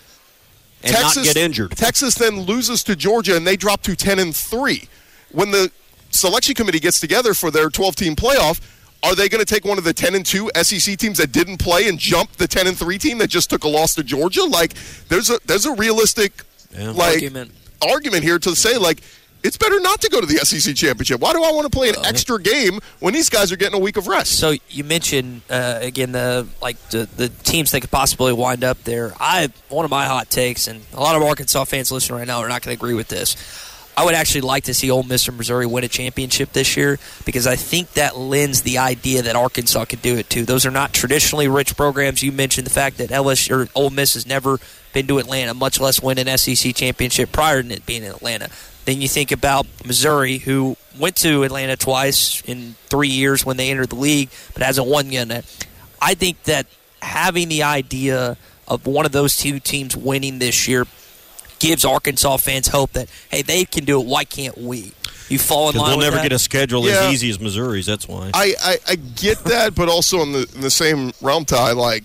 And Texas, not get injured. Texas then loses to Georgia, and they drop to ten and three. When the selection committee gets together for their twelve-team playoff, are they going to take one of the ten and two S E C teams that didn't play and jump the ten and three team that just took a loss to Georgia? Like, there's a there's a realistic yeah. like argument. argument here to say, like, it's better not to go to the S E C championship. Why do I want to play an uh, extra game when these guys are getting a week of rest? So you mentioned uh, again the like the, the teams that could possibly wind up there. I one of my hot takes, and a lot of Arkansas fans listening right now are not going to agree with this. I would actually like to see Ole Miss or Missouri win a championship this year because I think that lends the idea that Arkansas could do it too. Those are not traditionally rich programs. You mentioned the fact that L S U or Ole Miss has never been to Atlanta, much less win an S E C championship prior to it being in Atlanta. Then you think about Missouri, who went to Atlanta twice in three years when they entered the league, but hasn't won yet. I think that having the idea of one of those two teams winning this year gives Arkansas fans hope that, hey, they can do it. Why can't we? You fall in line they'll with never that? get a schedule yeah. as easy as Missouri's. That's why. I, I, I get that, but also in the in the same realm, Ty, like,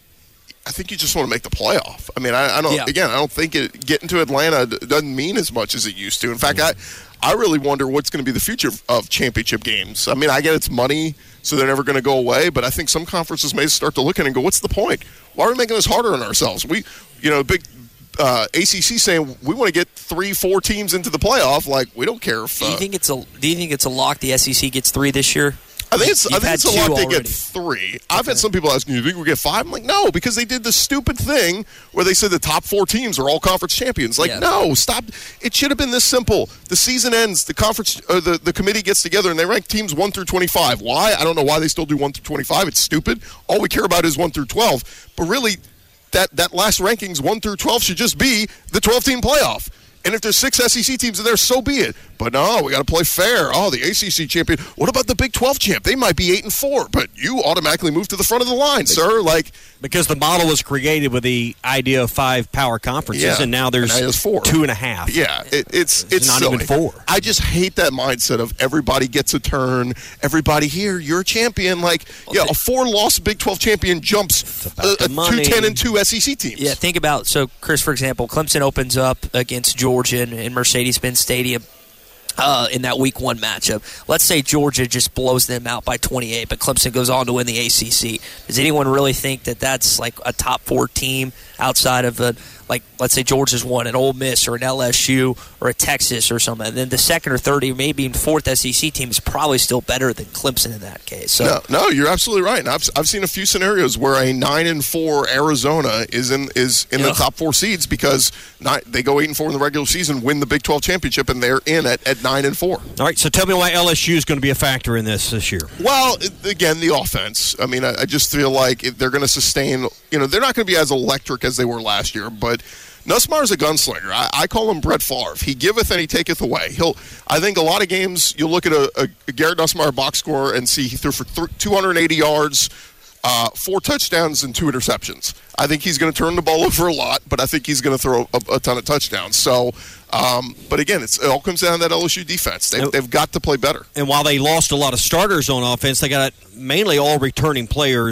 I think you just want to make the playoff. I mean, I, I don't. Yeah. Again, I don't think it, getting to Atlanta doesn't mean as much as it used to. In fact, mm-hmm. I, I really wonder what's going to be the future of championship games. I mean, I get it's money, so they're never going to go away. But I think some conferences may start to look at it and go, "What's the point? Why are we making this harder on ourselves?" We, you know, big. Uh, A C C saying we want to get three, four teams into the playoff. Like, we don't care if. Uh, do you think it's a? Do you think it's a lock? The S E C gets three this year. I think it's. You've I think it's a lock. They already. get three. Okay. I've had some people asking, "You think we get five?" I'm like, no, because they did the stupid thing where they said the top four teams are all conference champions. Like, yeah. no, stop. It should have been this simple. The season ends. The conference, uh, the the committee gets together and they rank teams one through twenty-five. Why? I don't know why they still do one through twenty-five. It's stupid. All we care about is one through twelve. But really. That, that last rankings, one through twelve, should just be the twelve-team playoff. And if there's six S E C teams in there, so be it. But no, we got to play fair. Oh, the A C C champion. What about the Big twelve champ? They might be eight and four, but you automatically move to the front of the line, sir. Like because the model was created with the idea of five power conferences, yeah, and now there's, and now four. two and a half. Yeah, it, it's, it's it's not silly. even four. I just hate that mindset of everybody gets a turn. Everybody here, you're a champion. Like, well, yeah, a four-loss Big twelve champion jumps a, a two ten and two S E C teams. Yeah, think about so Chris, for example, Clemson opens up against Georgia in, in Mercedes-Benz Stadium. Uh, in that week one matchup. Let's say Georgia just blows them out by twenty-eight, but Clemson goes on to win the A C C. Does anyone really think that that's like a top four team outside of a, like, let's say Georgia's won an Ole Miss or an L S U or a Texas or something, and then the second or third, or maybe even fourth S E C team is probably still better than Clemson in that case. So no, no, you're absolutely right. And I've I've seen a few scenarios where a nine and four Arizona is in is in yeah. the top four seeds because not, they go eight and four in the regular season, win the Big twelve championship, and they're in at, at nine and four. All right, so tell me why L S U is going to be a factor in this this year. Well, again, the offense. I mean, I, I just feel like they're going to sustain. You know, they're not going to be as electric as they were last year, but Nussmeier's a gunslinger. I, I call him Brett Favre. He giveth and he taketh away. He'll. I think a lot of games you'll look at a, a Garrett Nussmeier box score and see he threw for th- two hundred eighty yards, uh, four touchdowns, and two interceptions. I think he's going to turn the ball over a lot, but I think he's going to throw a, a ton of touchdowns. So, um, but again, it's, it all comes down to that L S U defense. They've, they've got to play better. And while they lost a lot of starters on offense, they got mainly all returning players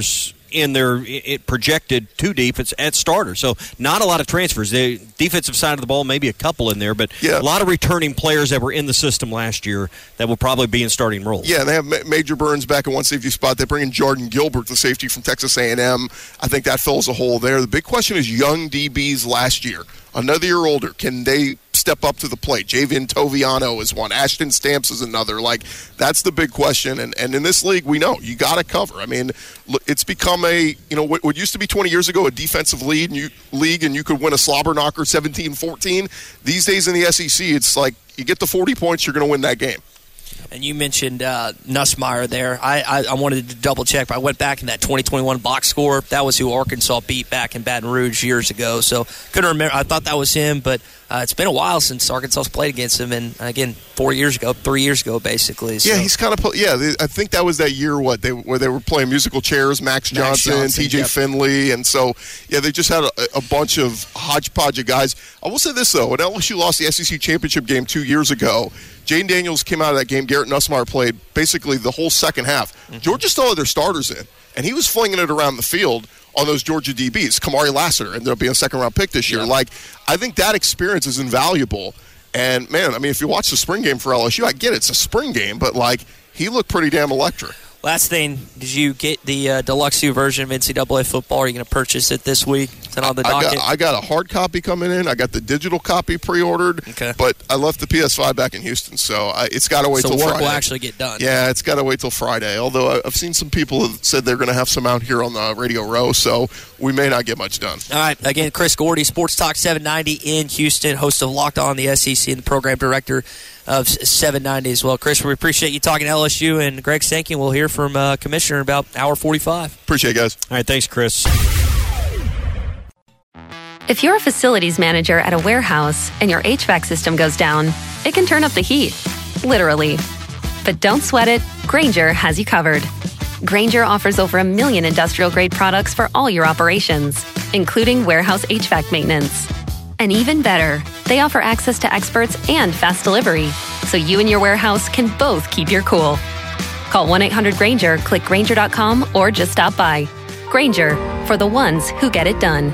in their it projected two deep at, at starter. So not a lot of transfers. The defensive side of the ball, maybe a couple in there, but yeah. a lot of returning players that were in the system last year that will probably be in starting roles. Yeah, they have Major Burns back in one safety spot. They bring in Jordan Gilbert, the safety from Texas A and M. I think that fills a hole there. The big question is young D Bs last year. Another year older. Can they step up to the plate? Javian Toviano is one. Ashton Stamps is another. Like, that's the big question. And, and in this league, we know you got to cover. I mean, look, it's become a, you know, what, what used to be twenty years ago, a defensive lead and you, league, and you could win a slobber knocker seventeen fourteen. These days in the S E C, it's like you get the forty points, you're going to win that game. And you mentioned uh, Nussmeier there. I, I, I wanted to double check, but I went back in that twenty twenty-one box score. That was who Arkansas beat back in Baton Rouge years ago. So couldn't remember. I thought that was him, but uh, it's been a while since Arkansas played against him. And again, four years ago, three years ago, basically. So. Yeah, he's kind of. Yeah, they, I think that was that year. What they where they were playing musical chairs. Max Johnson, Max Johnson T J yep. Finley, and so yeah, they just had a, a bunch of hodgepodge of guys. I will say this though: when L S U lost the S E C championship game two years ago, Jane Daniels came out of that game. Garrett Nussmeier played basically the whole second half. Mm-hmm. Georgia still had their starters in, and he was flinging it around the field on those Georgia D Bs. Kamari Lassiter ended up being a second-round pick this year. Yeah. Like, I think that experience is invaluable. And, man, I mean, if you watch the spring game for L S U, I get it, it's a spring game, but, like, he looked pretty damn electric. Last thing, did you get the uh, deluxe version of N C double A football? Are you going to purchase it this week? Is that on the docket? I got, I got a hard copy coming in. I got the digital copy pre-ordered. Okay. But I left the P S five back in Houston, so I, it's got to wait so till work Friday. will actually get done. Yeah, it's got to wait till Friday. Although I've seen some people have said they're going to have some out here on the Radio Row, so we may not get much done. All right. Again, Chris Gordy, Sports Talk seven ninety in Houston, host of Locked On the S E C and the program director of seven ninety as well. Chris, we appreciate you talking to L S U, and Greg Sankey. We'll hear from uh, Commissioner in about hour forty-five. Appreciate it, guys. All right, thanks, Chris. If you're a facilities manager at a warehouse and your H V A C system goes down, it can turn up the heat, literally. But don't sweat it. Grainger has you covered. Grainger offers over a million industrial-grade products for all your operations, including warehouse H V A C maintenance. And even better, they offer access to experts and fast delivery, so you and your warehouse can both keep your cool. Call one eight hundred Grainger, click Grainger dot com, or just stop by. Grainger, for the ones who get it done.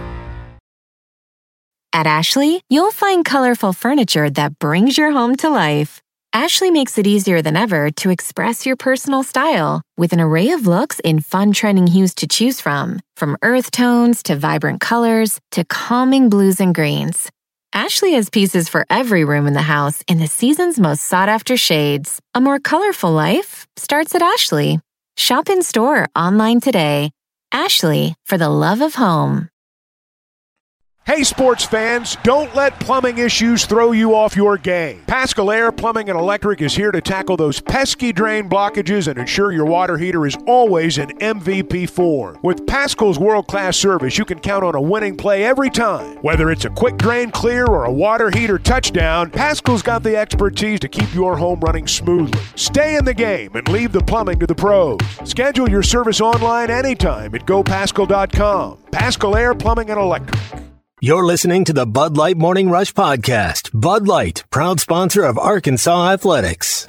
At Ashley, you'll find colorful furniture that brings your home to life. Ashley makes it easier than ever to express your personal style with an array of looks in fun trending hues to choose from, from earth tones to vibrant colors to calming blues and greens. Ashley has pieces for every room in the house in the season's most sought-after shades. A more colorful life starts at Ashley. Shop in store or online today. Ashley, for the love of home. Hey sports fans, don't let plumbing issues throw you off your game. Paschal Air Plumbing and Electric is here to tackle those pesky drain blockages and ensure your water heater is always in M V P form. With Paschal's world-class service, you can count on a winning play every time. Whether it's a quick drain clear or a water heater touchdown, Paschal's got the expertise to keep your home running smoothly. Stay in the game and leave the plumbing to the pros. Schedule your service online anytime at go paschal dot com. Paschal Air Plumbing and Electric. You're listening to the Bud Light Morning Rush Podcast. Bud Light, proud sponsor of Arkansas Athletics. All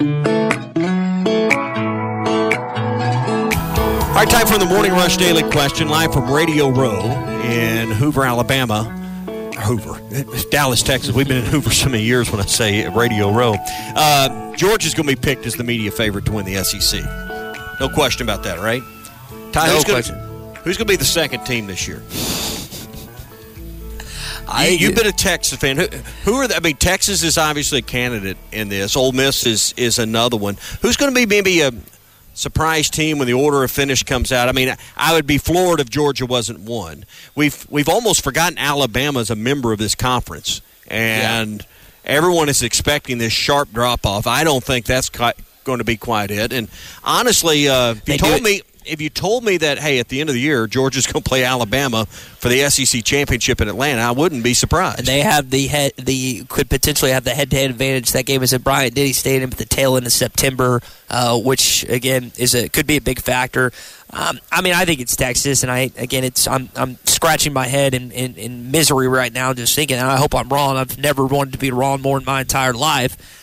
right, time for the Morning Rush Daily Question, live from Radio Row in Hoover, Alabama. Hoover, Dallas, Texas. We've been in Hoover so many years when I say Radio Row. Uh, Georgia's going to be picked as the media favorite to win the S E C. No question about that, right? Ty, no who's question. Gonna, who's going to be the second team this year? I, you, you've been a Texas fan. Who, who are the, I mean, Texas is obviously a candidate in this. Ole Miss is, is another one. Who's going to be maybe a surprise team when the order of finish comes out? I mean, I would be floored if Georgia wasn't one. We've we've almost forgotten Alabama as a member of this conference, and yeah. everyone is expecting this sharp drop off. I don't think that's quite, going to be quite it. And honestly, uh, if you told me. If you told me that, hey, at the end of the year, Georgia's going to play Alabama for the S E C championship in Atlanta, I wouldn't be surprised. And they have the head, the could potentially have the head-to-head advantage. That game is at Bryant-Denny Stadium at the tail end of September, uh, which again is a could be a big factor. Um, I mean, I think it's Texas, and I again, it's I'm I'm scratching my head in, in, in misery right now, just thinking. And I hope I'm wrong. I've never wanted to be wrong more in my entire life.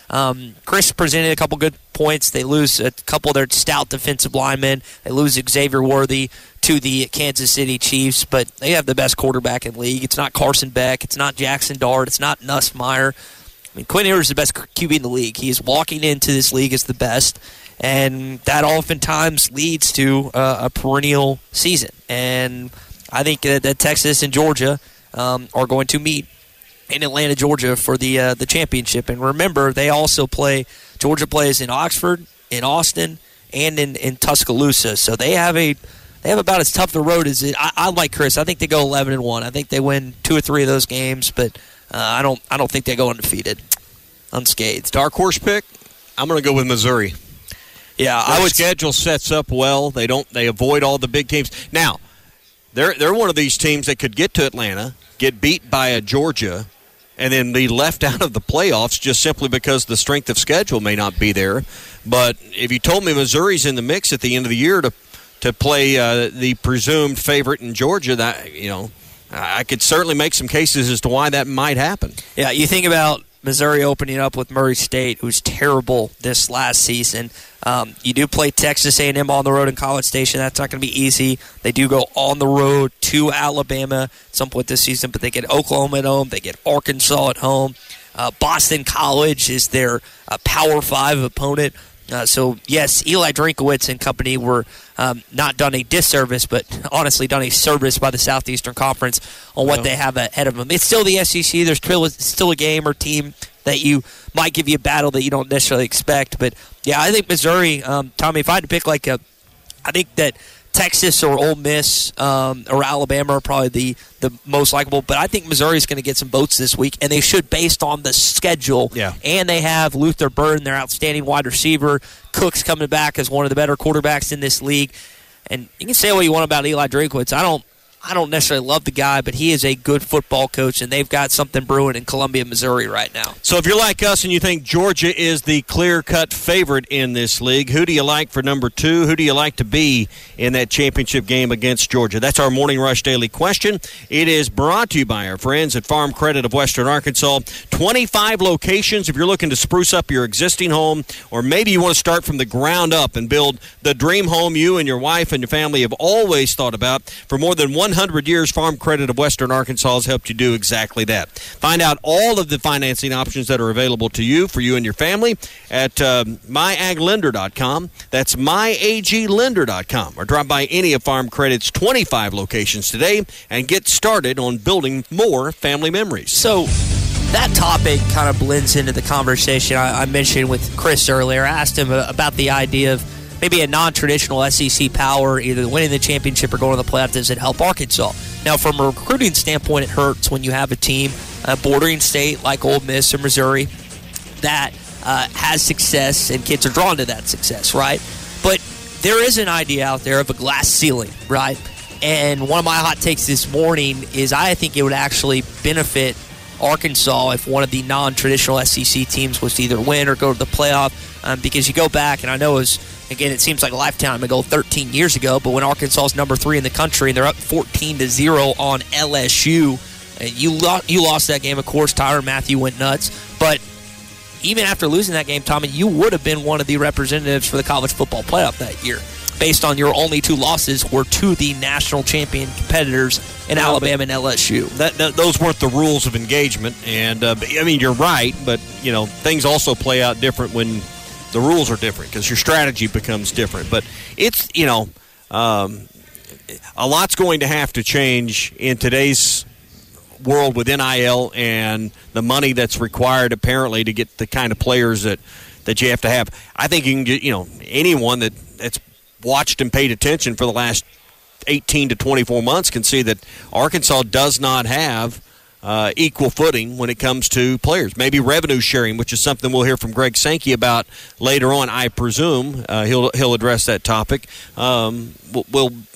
Um, Chris presented a couple good points. They lose a couple of their stout defensive linemen. They lose Xavier Worthy to the Kansas City Chiefs, but they have the best quarterback in the league. It's not Carson Beck. It's not Jackson Dart. It's not Nussmeier. I mean, Quinn Ewers is the best Q B in the league. He is walking into this league as the best, and that oftentimes leads to uh, a perennial season. And I think that, that Texas and Georgia um, are going to meet in Atlanta, Georgia for the uh, the championship. And remember, they also play, Georgia plays in Oxford, in Austin, and in, in Tuscaloosa. So they have a they have about as tough a road as it. I, I like Chris. I think they go eleven and one. I think they win two or three of those games, but uh, I don't I don't think they go undefeated, unscathed. Dark horse pick? I'm going to go with Missouri. Yeah, Their I would. schedule sets up well. They don't. They avoid all the big teams. Now, they're they're one of these teams that could get to Atlanta, get beat by a Georgia, and then be left out of the playoffs just simply because the strength of schedule may not be there. But if you told me Missouri's in the mix at the end of the year to to play uh, the presumed favorite in Georgia, that you know, I could certainly make some cases as to why that might happen. Yeah, you think about Missouri opening up with Murray State, who's terrible this last season. Um, you do play Texas A and M on the road in College Station. That's not going to be easy. They do go on the road to Alabama at some point this season, but they get Oklahoma at home. They get Arkansas at home. Uh, Boston College is their uh, Power Five opponent. Uh, so, yes, Eli Drinkowitz and company were um, not done a disservice, but honestly done a service by the Southeastern Conference on what Well. they have ahead of them. It's still the S E C. There's still, still a game or team that you might give you a battle that you don't necessarily expect. But, yeah, I think Missouri, um, Tommy, if I had to pick like a – I think that Texas or Ole Miss um, or Alabama are probably the, the most likable. But I think Missouri is going to get some votes this week, and they should based on the schedule. Yeah. And they have Luther Burden, their outstanding wide receiver. Cook's coming back as one of the better quarterbacks in this league. And you can say what you want about Eli Drinkowitz. I don't I don't necessarily love the guy, but he is a good football coach, and they've got something brewing in Columbia, Missouri right now. So if you're like us and you think Georgia is the clear-cut favorite in this league, who do you like for number two? Who do you like to be in that championship game against Georgia? That's our Morning Rush Daily question. It is brought to you by our friends at Farm Credit of Western Arkansas. twenty-five locations if you're looking to spruce up your existing home, or maybe you want to start from the ground up and build the dream home you and your wife and your family have always thought about. For more than one hundred years, Farm Credit of Western Arkansas has helped you do exactly that. Find out all of the financing options that are available to you for you and your family at uh, my ag lender dot com. That's my a g lender dot com. Or drop by any of Farm Credit's twenty-five locations today and get started on building more family memories. So that topic kind of blends into the conversation I, I mentioned with Chris earlier. I asked him about the idea of maybe a non-traditional S E C power, either winning the championship or going to the playoffs. Does it help Arkansas? Now, from a recruiting standpoint, it hurts when you have a team, a bordering state like Ole Miss or Missouri, that uh, has success and kids are drawn to that success, right? But there is an idea out there of a glass ceiling, right? And one of my hot takes this morning is I think it would actually benefit Arkansas if one of the non-traditional S E C teams was to either win or go to the playoff, um, because you go back, and I know it was, again, it seems like a lifetime ago, thirteen years ago, but when Arkansas is number three in the country and they're up fourteen to zero on L S U, and you, lo- you lost that game, of course, Tyrann Mathieu went nuts, but even after losing that game, Tommy, you would have been one of the representatives for the college football playoff that year, based on your only two losses were to the national champion competitors in Well, Alabama and L S U. That, that, those weren't the rules of engagement, and uh, I mean, you're right, but you know, things also play out different when the rules are different because your strategy becomes different. But it's, you know, um, a lot's going to have to change in today's world with N I L and the money that's required apparently to get the kind of players that, that you have to have. I think you can get, you know, anyone that, that's watched and paid attention for the last eighteen to twenty-four months can see that Arkansas does not have uh, equal footing when it comes to players. Maybe revenue sharing, which is something we'll hear from Greg Sankey about later on, I presume. Uh, he'll he'll address that topic. Um, will, will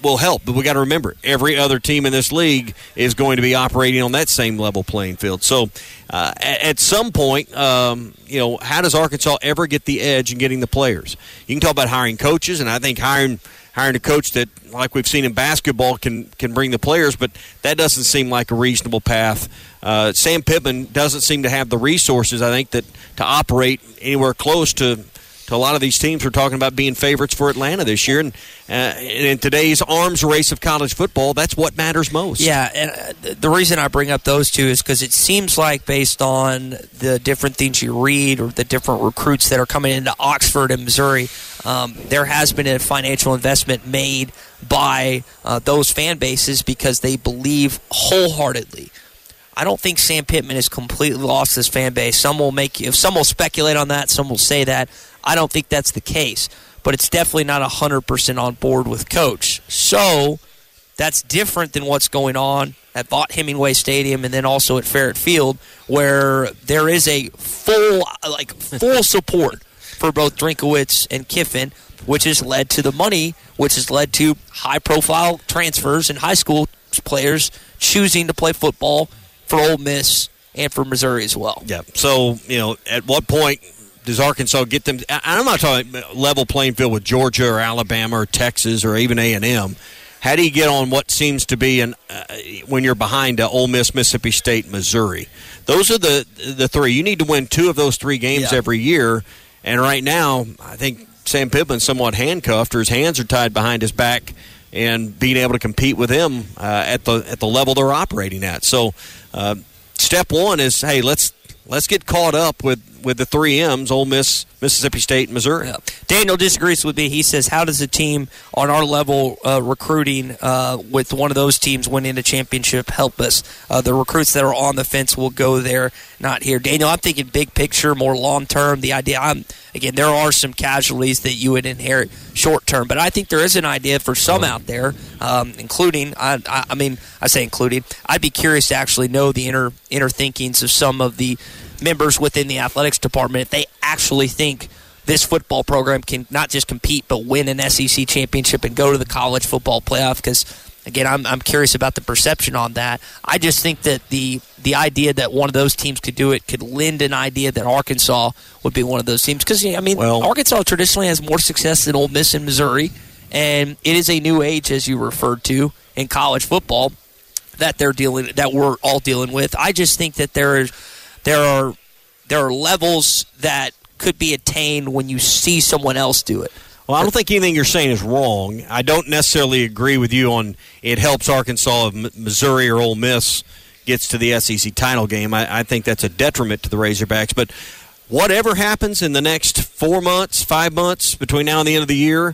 will help. But we got to remember, every other team in this league is going to be operating on that same level playing field. So uh, at, at some point, um, you know, how does Arkansas ever get the edge in getting the players? You can talk about hiring coaches, and I think hiring hiring a coach that, like we've seen in basketball, can can bring the players, but that doesn't seem like a reasonable path. Uh, Sam Pittman doesn't seem to have the resources, I think, that to operate anywhere close to to a lot of these teams. We're talking about being favorites for Atlanta this year, and, uh, and in today's arms race of college football, that's what matters most. Yeah, and uh, the reason I bring up those two is because it seems like, based on the different things you read or the different recruits that are coming into Oxford and Missouri, um, there has been a financial investment made by uh, those fan bases because they believe wholeheartedly. I don't think Sam Pittman has completely lost his fan base. Some will make you, some will speculate on that, some will say that. I don't think that's the case, but it's definitely not one hundred percent on board with Coach. So that's different than what's going on at Vaught-Hemingway Stadium and then also at Farrett Field, where there is a full, like full support for both Drinkowitz and Kiffin, which has led to the money, which has led to high-profile transfers and high school players choosing to play football for Ole Miss and for Missouri as well. Yeah. So, you know, at what point does Arkansas get them? I'm not talking level playing field with Georgia or Alabama or Texas or even A and M. How do you get on what seems to be an uh, when you're behind uh, Ole Miss, Mississippi State, Missouri? Those are the the three. You need to win two of those three games yeah. every year. And right now, I think Sam Pittman's somewhat handcuffed, or his hands are tied behind his back, and being able to compete with him uh, at the at the level they're operating at. So, uh, step one is, hey, let's let's get caught up with, with the three M's: Ole Miss, Mississippi State, and Missouri. Yeah. Daniel disagrees with me. He says, "How does a team on our level uh, recruiting uh, with one of those teams winning a championship help us? Uh, the recruits that are on the fence will go there, not here." Daniel, I'm thinking big picture, more long term. The idea, I'm again, there are some casualties that you would inherit short term, but I think there is an idea for some out there, um, including. I, I, I mean, I say including. I'd be curious to actually know the inner inner thinkings of some of the members within the athletics department if they actually think this football program can not just compete but win an S E C championship and go to the college football playoff. Because again, I'm I'm curious about the perception on that. I just think that the the idea that one of those teams could do it could lend an idea that Arkansas would be one of those teams. Because I mean, well, Arkansas traditionally has more success than Ole Miss and Missouri, and it is a new age, as you referred to, in college football that they're dealing that we're all dealing with. I just think that there is there are there are levels that could be attained when you see someone else do it. Well, I don't think anything you're saying is wrong. I don't necessarily agree with you on it helps Arkansas if Missouri or Ole Miss gets to the S E C title game. I, I think that's a detriment to the Razorbacks. But whatever happens in the next four months, five months, between now and the end of the year,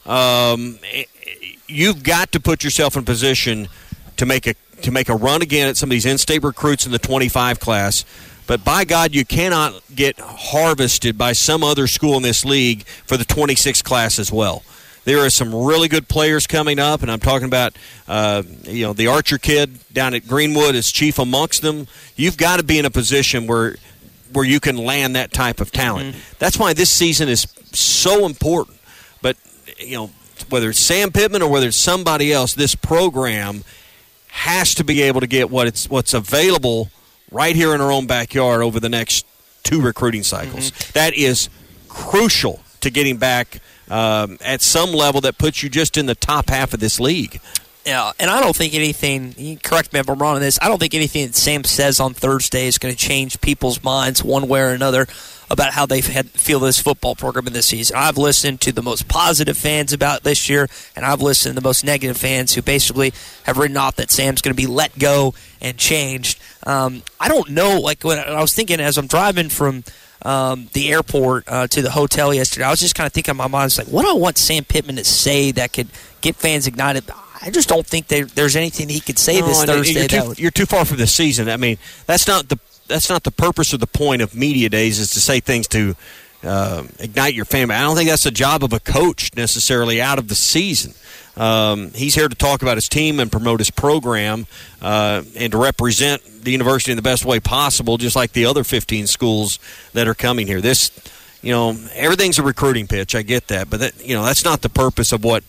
um, you've got to put yourself in position to make a to make a run again at some of these in-state recruits in the twenty-five class. But by God, you cannot get harvested by some other school in this league for the twenty-six class as well. There are some really good players coming up, and I'm talking about uh, you know the Archer kid down at Greenwood is chief amongst them. You've got to be in a position where where you can land that type of talent. Mm-hmm. That's why this season is so important. But you know whether it's Sam Pittman or whether it's somebody else, this program has to be able to get what it's what's available right here in our own backyard over the next two recruiting cycles. Mm-hmm. That is crucial to getting back um, at some level that puts you just in the top half of this league. Yeah, and I don't think anything, you correct me if I'm wrong on this, I don't think anything that Sam says on Thursday is going to change people's minds one way or another about how they feel this football program in this season. I've listened to the most positive fans about this year, and I've listened to the most negative fans who basically have written off that Sam's going to be let go and changed. Um, I don't know, like when I was thinking as I'm driving from um, the airport uh, to the hotel yesterday, I was just kind of thinking in my mind, it's like, what do I want Sam Pittman to say that could get fans ignited? I just don't think there, there's anything he could say no, this Thursday. You're too, that would... you're too far from the season. I mean, that's not the that's not the purpose or the point of media days is to say things to uh, ignite your fan. I don't think that's the job of a coach necessarily out of the season. Um, he's here to talk about his team and promote his program uh, and to represent the university in the best way possible, just like the other fifteen schools that are coming here. This, you know, everything's a recruiting pitch. I get that, but that, you know, that's not the purpose of what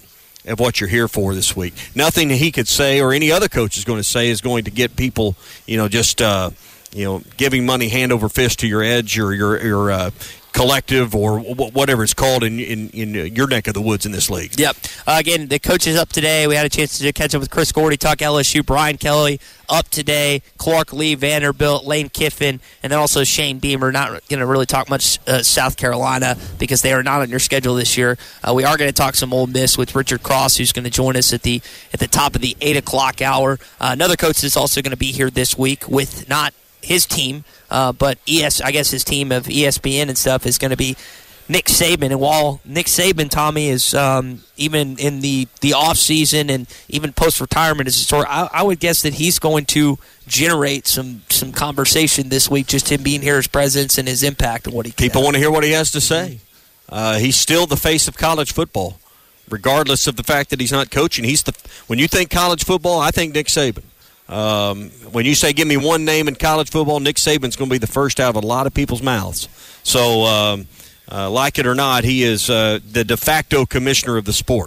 of what you're here for this week. Nothing he could say or any other coach is going to say is going to get people, you know, just uh, you know, giving money hand over fist to your edge or your your uh, collective or whatever it's called in, in in your neck of the woods in this league. Yep. Uh, again, the coaches up today. We had a chance to catch up with Chris Gordy, talk L S U. Brian Kelly up today. Clark Lee, Vanderbilt, Lane Kiffin, and then also Shane Beamer. Not going to really talk much uh, South Carolina because they are not on your schedule this year. Uh, we are going to talk some Ole Miss with Richard Cross, who's going to join us at the at the top of the eight o'clock hour. Uh, another coach that's also going to be here this week with not his team, uh, but E S, I guess his team of E S P N and stuff is going to be Nick Saban. And while Nick Saban, Tommy, is um, even in the, the off season and even post retirement as a story, I, I would guess that he's going to generate some some conversation this week. Just him being here, his presence and his impact and what he can. People want to hear what he has to say. Uh, he's still the face of college football, regardless of the fact that he's not coaching. He's the when you think college football, I think Nick Saban. Um, when you say give me one name in college football, Nick Saban's going to be the first out of a lot of people's mouths. So, um, uh, like it or not, he is uh, the de facto commissioner of the sport.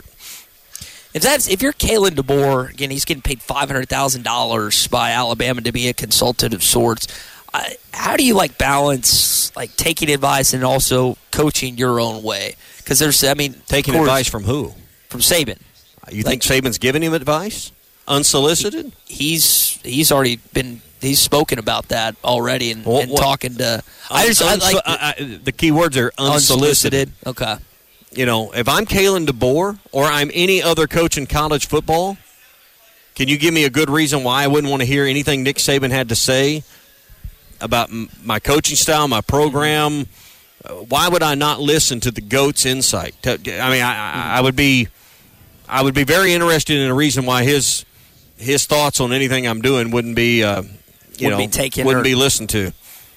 If that's if you're Kalen DeBoer, again, he's getting paid five hundred thousand dollars by Alabama to be a consultant of sorts. Uh, how do you like balance like taking advice and also coaching your own way? Because there's, I mean, taking course, advice from who? From Saban. You like, think Saban's giving him advice? Unsolicited? He, he's he's already been he's spoken about that already and, well, and talking to. I just uns- I like I, I, the key words are unsolicited. unsolicited. Okay. You know, if I'm Kalen DeBoer or I'm any other coach in college football, can you give me a good reason why I wouldn't want to hear anything Nick Saban had to say about m- my coaching style, my program? Uh, why would I not listen to the GOAT's insight? To, I mean, I, I would be, I would be very interested in a reason why his. His thoughts on anything I'm doing wouldn't be, uh, you Would know, be taken wouldn't or- be listened to.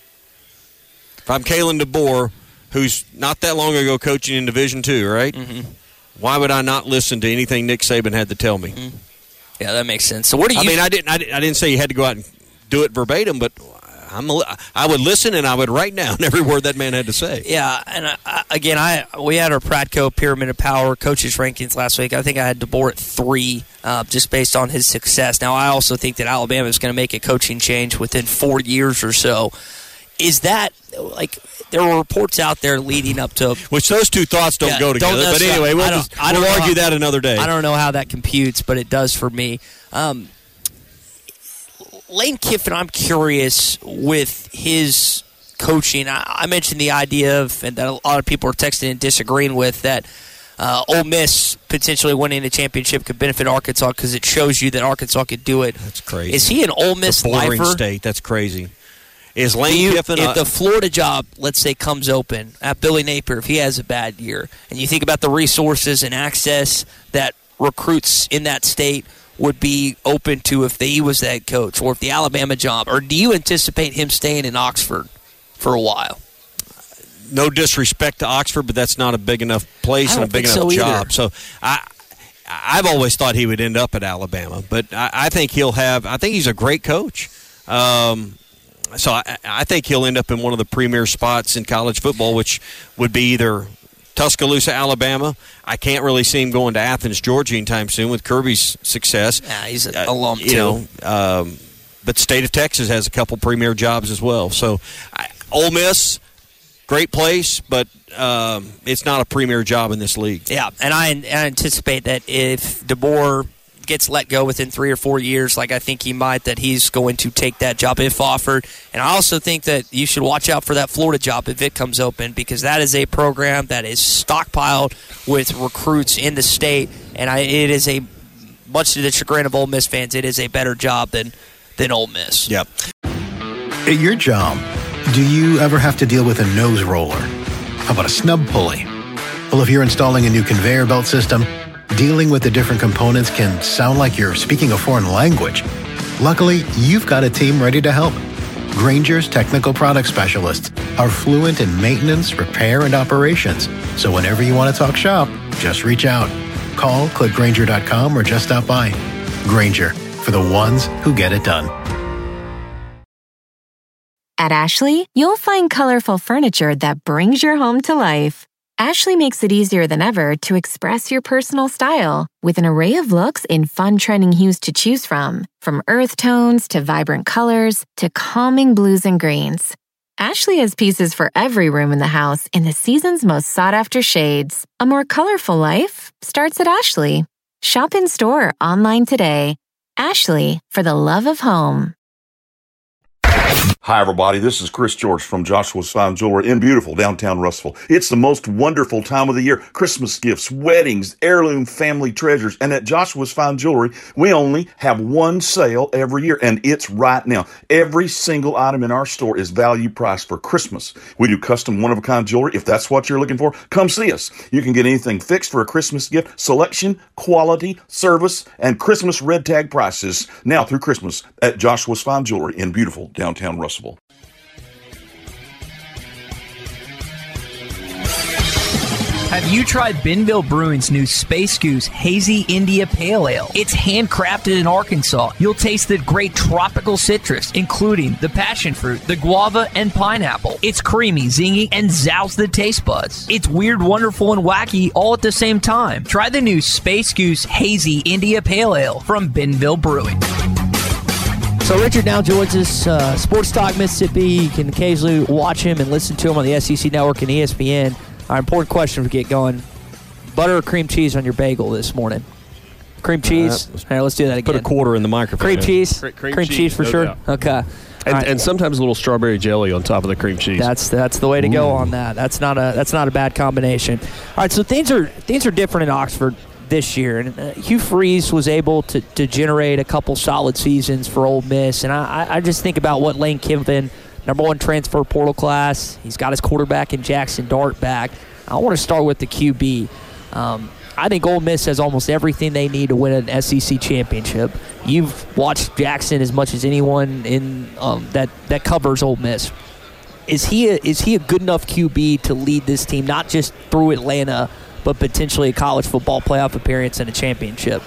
If I'm Kalen DeBoer, who's not that long ago coaching in Division Two, right? Mm-hmm. Why would I not listen to anything Nick Saban had to tell me? Mm-hmm. Yeah, that makes sense. So, what do you? I mean, I didn't, I didn't, I didn't say you had to go out and do it verbatim, but I'm, a, I would listen and I would write down every word that man had to say. Yeah, and I, again, I we had our Pratco Pyramid of Power coaches rankings last week. I think I had DeBoer at three, uh, just based on his success. Now, I also think that Alabama is going to make a coaching change within four years or so. Is that like there were reports out there leading up to which those two thoughts don't yeah, go together? Don't but anyway, we'll, I don't, just, I don't we'll argue how, that another day. I don't know how that computes, but it does for me. Um, Lane Kiffin, I'm curious with his coaching. I, I mentioned the idea of, and that a lot of people are texting and disagreeing with, that uh, Ole Miss potentially winning the championship could benefit Arkansas because it shows you that Arkansas could do it. That's crazy. Is he an Ole Miss the bordering lifer? state? That's crazy. Is Lane you, Kiffin? If a, the Florida job, let's say, comes open at Billy Napier, if he has a bad year, and you think about the resources and access that recruits in that state would be open to if he was that coach, or if the Alabama job, or do you anticipate him staying in Oxford for a while? No disrespect to Oxford, but that's not a big enough place and a big enough so job. either. So I, I've always thought he would end up at Alabama, but I, I think he'll have. I think he's a great coach. Um, so I, I think he'll end up in one of the premier spots in college football, which would be either Tuscaloosa, Alabama. I can't really see him going to Athens, Georgia anytime soon with Kirby's success. Nah, he's an uh, alum, you too. know, um, but the state of Texas has a couple premier jobs as well. So I, Ole Miss, great place, but um, it's not a premier job in this league. Yeah, and I, I anticipate that if DeBoer gets let go within three or four years, like I think he might, that he's going to take that job if offered. And I also think that you should watch out for that Florida job if it comes open, because that is a program that is stockpiled with recruits in the state, and I, it is a, much to the chagrin of Ole Miss fans, it is a better job than, than Ole Miss. Yep. At your job, do you ever have to deal with a nose roller? How about a snub pulley? Well, if you're installing a new conveyor belt system, dealing with the different components can sound like you're speaking a foreign language. Luckily, you've got a team ready to help. Grainger's technical product specialists are fluent in maintenance, repair, and operations. So whenever you want to talk shop, just reach out. Call, click Grainger dot com, or just stop by. Grainger, for the ones who get it done. At Ashley, you'll find colorful furniture that brings your home to life. Ashley makes it easier than ever to express your personal style with an array of looks in fun trending hues to choose from, from earth tones to vibrant colors to calming blues and greens. Ashley has pieces for every room in the house in the season's most sought-after shades. A more colorful life starts at Ashley. Shop in store or online today. Ashley, for the love of home. Hi, everybody. This is Chris George from Joshua's Fine Jewelry in beautiful downtown Russellville. It's the most wonderful time of the year. Christmas gifts, weddings, heirloom family treasures. And at Joshua's Fine Jewelry, we only have one sale every year, and it's right now. Every single item in our store is value priced for Christmas. We do custom one-of-a-kind jewelry. If that's what you're looking for, come see us. You can get anything fixed for a Christmas gift. Selection, quality, service, and Christmas red tag prices now through Christmas at Joshua's Fine Jewelry in beautiful downtown Russellville. Have you tried Benville Brewing's new Space Goose Hazy India Pale Ale? It's handcrafted in Arkansas. You'll taste the great tropical citrus, including the passion fruit, the guava, and pineapple. It's creamy, zingy, and zounds the taste buds. It's weird, wonderful, and wacky all at the same time. Try the new Space Goose Hazy India Pale Ale from Benville Brewing. So Richard now joins us, uh, Sports Talk Mississippi. You can occasionally watch him and listen to him on the S E C Network and E S P N. Our important question to get going. Butter or cream cheese on your bagel this morning? Cream cheese? Uh, All right, let's do that again. Put a quarter in the microphone. Cream cheese? Cream, cream, cream cheese, cheese for no sure? doubt. Okay. And, right. and sometimes a little strawberry jelly on top of the cream cheese. That's that's the way to go Ooh. on that. That's not a that's not a bad combination. All right, so things are things are different in Oxford this year. And uh, Hugh Freeze was able to, to generate a couple solid seasons for Ole Miss. And I, I just think about what Lane Kiffin, number one transfer portal class, he's got his quarterback in Jackson Dart back. I want to start with the Q B. Um, I think Ole Miss has almost everything they need to win an S E C championship. You've watched Jackson as much as anyone in um, that, that covers Ole Miss. Is he a, is he a good enough Q B to lead this team, not just through Atlanta, but potentially a college football playoff appearance and a championship?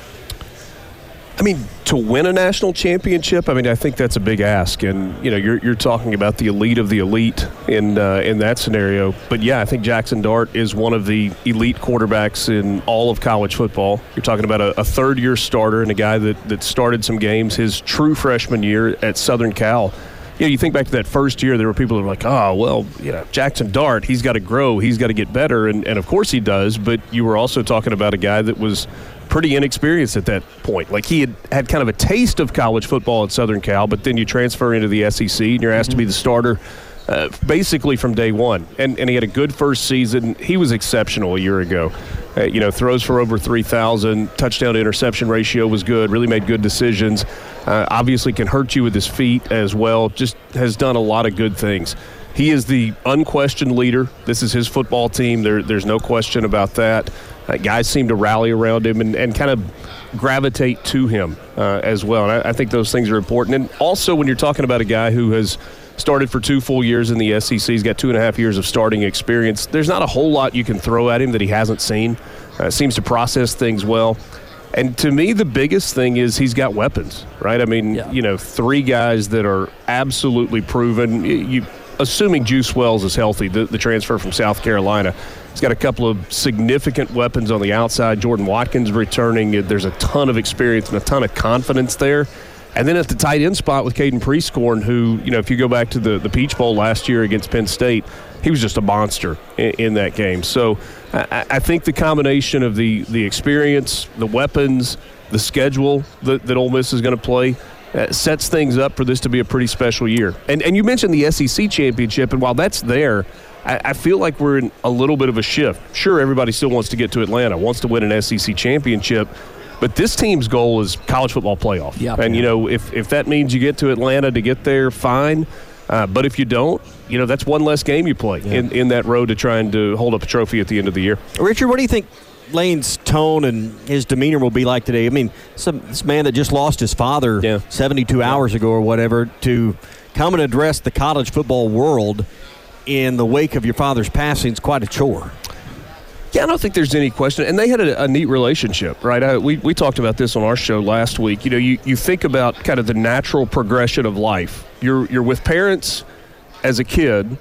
I mean, to win a national championship, I mean, I think that's a big ask. And, you know, you're you're talking about the elite of the elite in uh, in that scenario. But, yeah, I think Jackson Dart is one of the elite quarterbacks in all of college football. You're talking about a, a third-year starter and a guy that, that started some games his true freshman year at Southern Cal. You know, you think back to that first year, there were people that were like, oh, well, you know, Jackson Dart, he's got to grow, he's got to get better. And, and, of course, he does. But you were also talking about a guy that was pretty inexperienced at that point. Like, he had had kind of a taste of college football at Southern Cal, but then you transfer into the S E C and you're asked mm-hmm. to be the starter uh, basically from day one. And, and he had a good first season. He was exceptional a year ago. Uh, you know, throws for over three thousand, touchdown to interception ratio was good, really made good decisions. Uh, obviously can hurt you with his feet as well, just has done a lot of good things. He is the unquestioned leader. This is his football team. There, there's no question about that. Uh, guys seem to rally around him and, and kind of gravitate to him uh, as well. And I, I think those things are important. And also when you're talking about a guy who has started for two full years in the S E C, he's got two and a half years of starting experience, there's not a whole lot you can throw at him that he hasn't seen. Uh, seems to process things well. And to me, the biggest thing is he's got weapons, right? I mean, yeah. you know, three guys that are absolutely proven. You, you assuming Juice Wells is healthy, the, the transfer from South Carolina. He's got a couple of significant weapons on the outside. Jordan Watkins returning. There's a ton of experience and a ton of confidence there. And then at the tight end spot with Caden Prieskorn, who, you know, if you go back to the, the Peach Bowl last year against Penn State, he was just a monster in, in that game. So I, I think the combination of the, the experience, the weapons, the schedule that, that Ole Miss is going to play uh, sets things up for this to be a pretty special year. And, and you mentioned the S E C championship, and while that's there, I, I feel like we're in a little bit of a shift. Sure, everybody still wants to get to Atlanta, wants to win an S E C championship, but this team's goal is college football playoff. Yep. And, you know, if, if that means you get to Atlanta to get there, fine. Uh, but if you don't, you know, that's one less game you play yeah. in, in that road to trying to hold up a trophy at the end of the year. Richard, what do you think Lane's tone and his demeanor will be like today? I mean, some, this man that just lost his father yeah. seventy-two yeah. hours ago or whatever to come and address the college football world in the wake of your father's passing is quite a chore. Yeah, I don't think there's any question. And they had a, a neat relationship, right? I, we, we talked about this on our show last week. You know, you, you think about kind of the natural progression of life. You're you're with parents as a kid,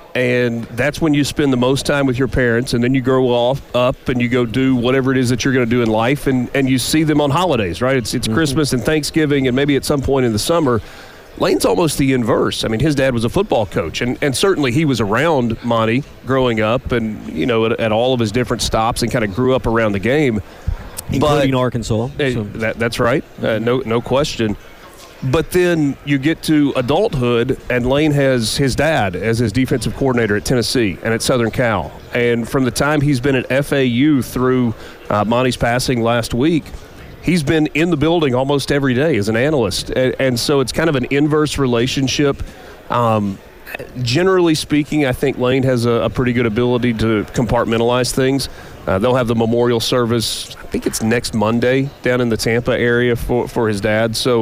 And that's when you spend the most time with your parents, and then you grow off up and you go do whatever it is that you're going to do in life, and, and you see them on holidays, right? It's it's mm-hmm. Christmas and Thanksgiving and maybe at some point in the summer. Lane's almost the inverse. I mean, his dad was a football coach, and, and certainly he was around Monty growing up and, you know, at, at all of his different stops and kind of grew up around the game. Including but, Arkansas. So. That, that's right. Uh, no, no question. But then you get to adulthood, and Lane has his dad as his defensive coordinator at Tennessee and at Southern Cal. And from the time he's been at F A U through uh, Monty's passing last week, he's been in the building almost every day as an analyst. And, and so it's kind of an inverse relationship. Um, generally speaking, I think Lane has a, a pretty good ability to compartmentalize things. Uh, they'll have the memorial service, I think it's next Monday, down in the Tampa area for, for his dad. So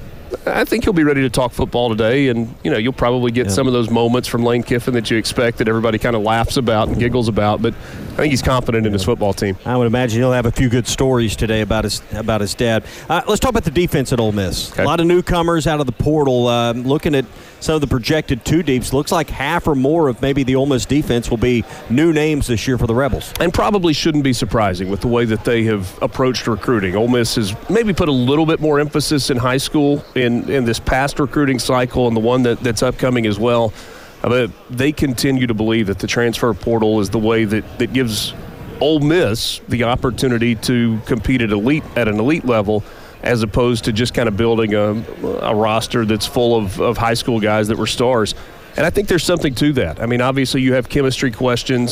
I think he'll be ready to talk football today, and you know you'll probably get yeah. some of those moments from Lane Kiffin that you expect that everybody kind of laughs about and giggles about. But I think he's confident in his football team. I would imagine he'll have a few good stories today about his about his dad. Uh, let's talk about the defense at Ole Miss. Okay. A lot of newcomers out of the portal. Uh, looking at some of the projected two deeps, looks like half or more of maybe the Ole Miss defense will be new names this year for the Rebels. And probably shouldn't be surprising with the way that they have approached recruiting. Ole Miss has maybe put a little bit more emphasis in high school in, in this past recruiting cycle and the one that, that's upcoming as well. But they continue to believe that the transfer portal is the way that, that gives Ole Miss the opportunity to compete at elite at an elite level, as opposed to just kind of building a, a roster that's full of, of high school guys that were stars. And I think there's something to that. I mean, obviously you have chemistry questions.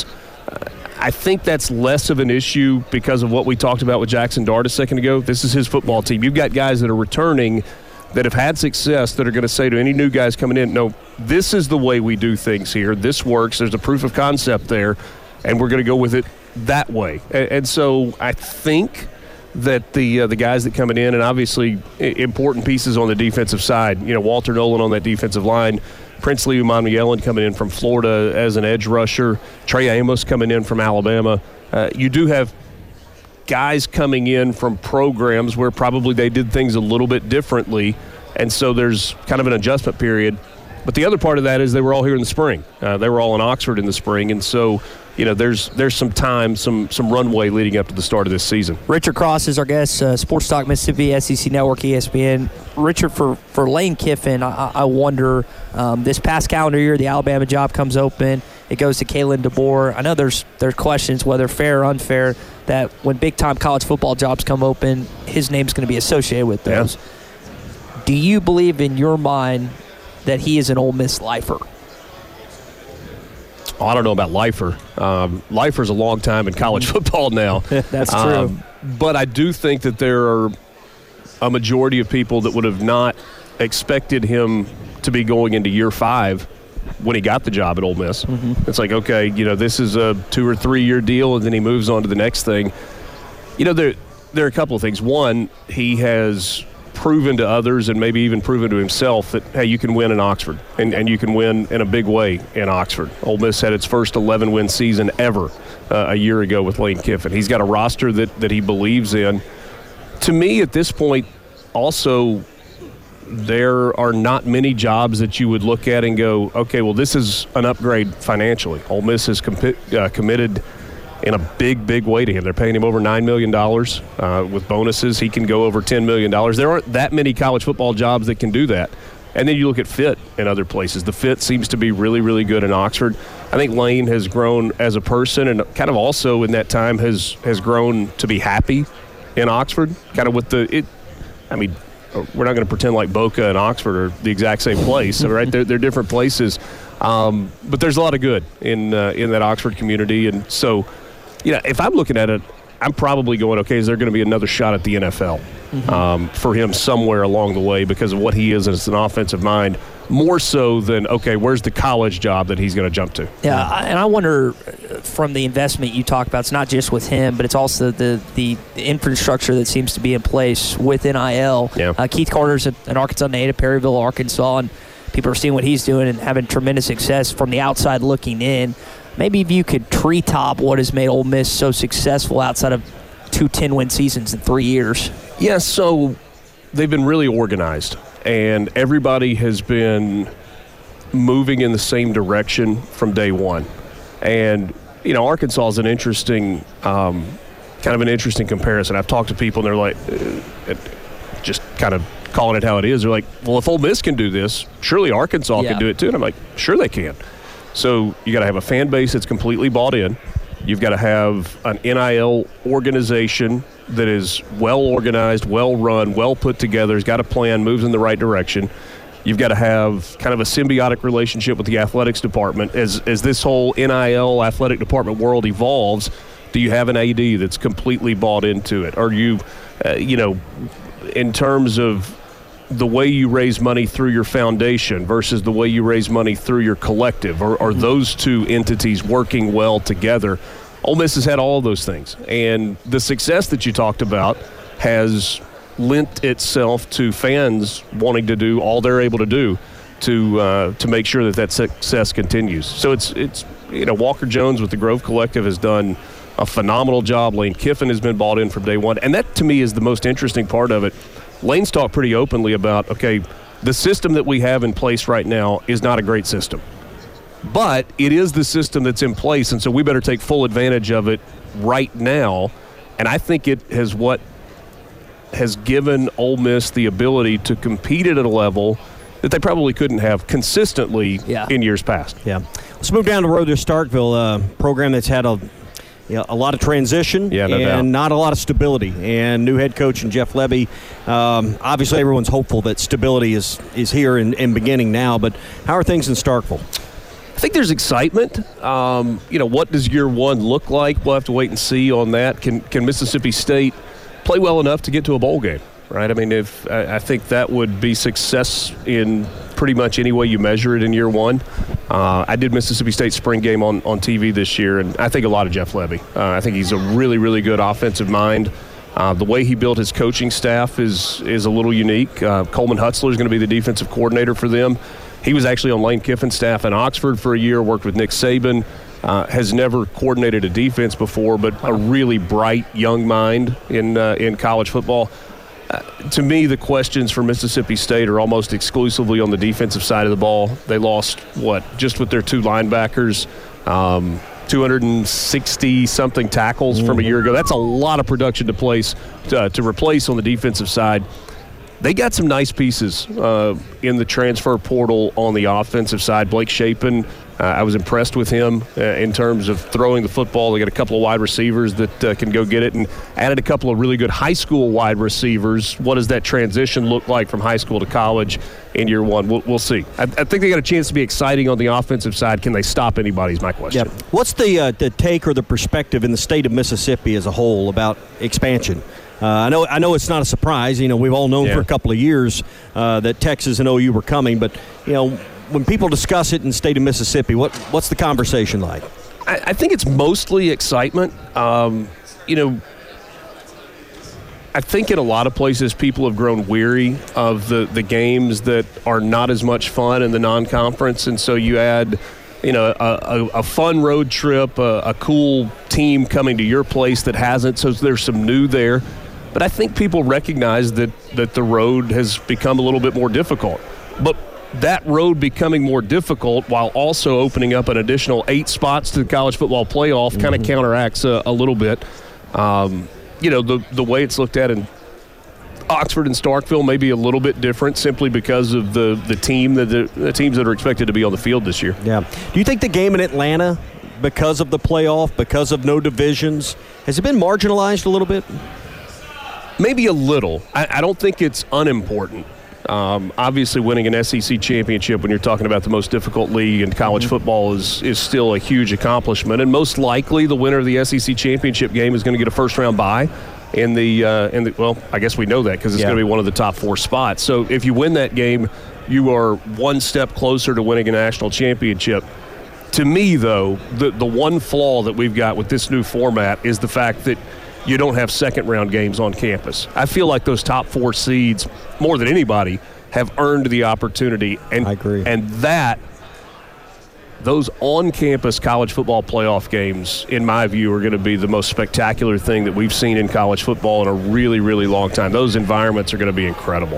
I think that's less of an issue because of what we talked about with Jackson Dart a second ago. This is his football team. You've got guys that are returning that have had success that are going to say to any new guys coming in, no, this is the way we do things here. This works. There's a proof of concept there, and we're going to go with it that way. And, and so I think that the uh, the guys that coming in, and obviously important pieces on the defensive side, you know, Walter Nolan on that defensive line, Princely Umanmielen coming in from Florida as an edge rusher, Trey Amos coming in from Alabama. Uh, you do have guys coming in from programs where probably they did things a little bit differently, and so there's kind of an adjustment period. But the other part of that is they were all here in the spring. Uh, they were all in Oxford in the spring, and so you know there's there's some time, some some runway leading up to the start of this season. Richard Cross is our guest, uh, Sports Talk Mississippi, S E C Network, E S P N. Richard, for, for Lane Kiffin, I, I wonder, um, this past calendar year, the Alabama job comes open. It goes to Kalen DeBoer. I know there's there's questions, whether fair or unfair, that when big-time college football jobs come open, his name's going to be associated with those. Yeah. Do you believe in your mind that he is an Ole Miss lifer? Oh, I don't know about lifer. Um, lifer's a long time in college football now. That's true. Um, but I do think that there are a majority of people that would have not expected him to be going into year five when he got the job at Ole Miss. Mm-hmm. It's like, okay, you know, this is a two or three year deal, and then he moves on to the next thing. You know, there there are a couple of things. One, he has proven to others and maybe even proven to himself that, hey, you can win in Oxford, and, and you can win in a big way in Oxford. Ole Miss had its first eleven win season ever uh, a year ago with Lane Kiffin. He's got a roster that, that he believes in. To me, at this point, also, there are not many jobs that you would look at and go, okay, well, this is an upgrade financially. Ole Miss has com- uh, committed in a big, big way to him. They're paying him over nine million dollars uh, with bonuses. He can go over ten million dollars. There aren't that many college football jobs that can do that. And then you look at fit in other places. The fit seems to be really, really good in Oxford. I think Lane has grown as a person, and kind of also in that time has, has grown to be happy in Oxford, kind of with the it. I mean, we're not going to pretend like Boca and Oxford are the exact same place, right? They're, they're different places, um, but there's a lot of good in uh, in that Oxford community, and so, you know, if I'm looking at it, I'm probably going, okay, is there going to be another shot at the N F L mm-hmm. um, for him somewhere along the way because of what he is as an offensive mind, more so than, okay, where's the college job that he's going to jump to? Yeah, and I wonder from the investment you talk about, it's not just with him, but it's also the the, the infrastructure that seems to be in place with N I L. Yeah. Uh, Keith Carter's an Arkansas native, Perryville, Arkansas, and people are seeing what he's doing and having tremendous success from the outside looking in. Maybe if you could treetop what has made Ole Miss so successful outside of two ten-win seasons in three years. Yeah, so they've been really organized, and everybody has been moving in the same direction from day one. And, you know, Arkansas is an interesting, um, kind of an interesting comparison. I've talked to people, and they're like, uh, just kind of calling it how it is. They're like, well, if Ole Miss can do this, surely Arkansas Yeah. can do it too. And I'm like, sure they can. So you got to have a fan base that's completely bought in. You've got to have an N I L organization that is well organized, well run, well put together, has got a plan, moves in the right direction. You've got to have kind of a symbiotic relationship with the athletics department. As as this whole N I L athletic department world evolves, do you have an A D that's completely bought into it? Are you, uh, you know, in terms of the way you raise money through your foundation versus the way you raise money through your collective, are, are those two entities working well together? Ole Miss has had all of those things, and the success that you talked about has lent itself to fans wanting to do all they're able to do to uh, to make sure that that success continues. So it's it's you know, Walker Jones with the Grove Collective has done a phenomenal job. Lane Kiffin has been bought in from day one, and that to me is the most interesting part of it. Lane's talked pretty openly about, okay, the system that we have in place right now is not a great system, but it is the system that's in place, and so we better take full advantage of it right now. And I think it has what has given Ole Miss the ability to compete at a level that they probably couldn't have consistently Yeah. in years past. Yeah. Let's move down the road to Starkville, a program that's had a you know, a lot of transition Yeah, no and doubt. not a lot of stability. And new head coach and Jeff Levy, um, obviously everyone's hopeful that stability is, is here and, and beginning now. But how are things in Starkville? I think there's excitement. Um, you know, what does year one look like? We'll have to wait and see on that. Can can Mississippi State play well enough to get to a bowl game, right? I mean, if I, I think that would be success in pretty much any way you measure it in year one. Uh, I did Mississippi State spring game on, on T V this year, and I think a lot of Jeff Levy. Uh, I think he's a really, really good offensive mind. Uh, the way he built his coaching staff is is a little unique. Uh, Coleman Hutzler is going to be the defensive coordinator for them. He was actually on Lane Kiffin's staff in Oxford for a year, worked with Nick Saban, uh, has never coordinated a defense before, but a really bright young mind in uh, in college football. Uh, to me, the questions for Mississippi State are almost exclusively on the defensive side of the ball. They lost, what, just with their two linebackers, um, two hundred sixty-something tackles mm-hmm. from a year ago. That's a lot of production to place uh, to replace on the defensive side. They got some nice pieces uh, in the transfer portal on the offensive side. Blake Shapen, uh, I was impressed with him uh, in terms of throwing the football. They got a couple of wide receivers that uh, can go get it, and added a couple of really good high school wide receivers. What does that transition look like from high school to college in year one? We'll, we'll see. I, I think they got a chance to be exciting on the offensive side. Can they stop anybody is my question. Yep. What's the, uh, the take or the perspective in the state of Mississippi as a whole about expansion? Uh, I know I know it's not a surprise. You know, we've all known Yeah. for a couple of years uh, that Texas and O U were coming. But, you know, when people discuss it in the state of Mississippi, what what's the conversation like? I, I think it's mostly excitement. Um, you know, I think in a lot of places people have grown weary of the, the games that are not as much fun in the non-conference. And so you add, you know, a, a, a fun road trip, a, a cool team coming to your place that hasn't. So there's some new there. But I think people recognize that, that the road has become a little bit more difficult. But that road becoming more difficult while also opening up an additional eight spots to the college football playoff mm-hmm. kind of counteracts a, a little bit. Um, you know, the, the way it's looked at in Oxford and Starkville may be a little bit different simply because of the, the team that the, the teams that are expected to be on the field this year. Yeah. Do you think the game in Atlanta, because of the playoff, because of no divisions, has it been marginalized a little bit? Maybe a little. I, I don't think it's unimportant. Um, obviously, winning an S E C championship when you're talking about the most difficult league in college mm-hmm. football is is still a huge accomplishment. And most likely, the winner of the S E C championship game is going to get a first-round bye. In the, uh, in the well, I guess we know that because it's yeah. going to be one of the top four spots. So if you win that game, you are one step closer to winning a national championship. To me, though, the the one flaw that we've got with this new format is the fact that you don't have second-round games on campus. I feel like those top four seeds, more than anybody, have earned the opportunity. And, I agree. And that, those on-campus college football playoff games, in my view, are going to be the most spectacular thing that we've seen in college football in a really, really long time. Those environments are going to be incredible.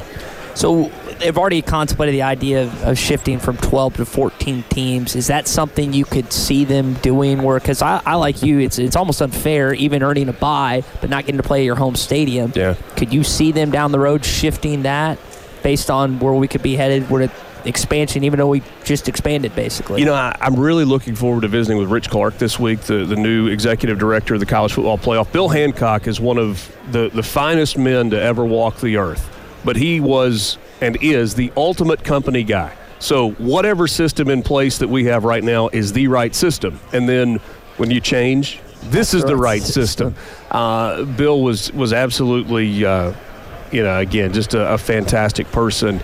So they've already contemplated the idea of, of shifting from twelve to fourteen teams. Is that something you could see them doing? Where, because I, I like you, it's it's almost unfair, even earning a bye, but not getting to play at your home stadium. Yeah. Could you see them down the road shifting that based on where we could be headed with expansion, even though we just expanded, basically? You know, I, I'm really looking forward to visiting with Rich Clark this week, the, the new executive director of the College Football Playoff. Bill Hancock is one of the, the finest men to ever walk the earth, but he was and is the ultimate company guy. So whatever system in place that we have right now is the right system. And then when you change, this is the right system. Uh, Bill was, was absolutely, uh, you know, again, just a, a fantastic person.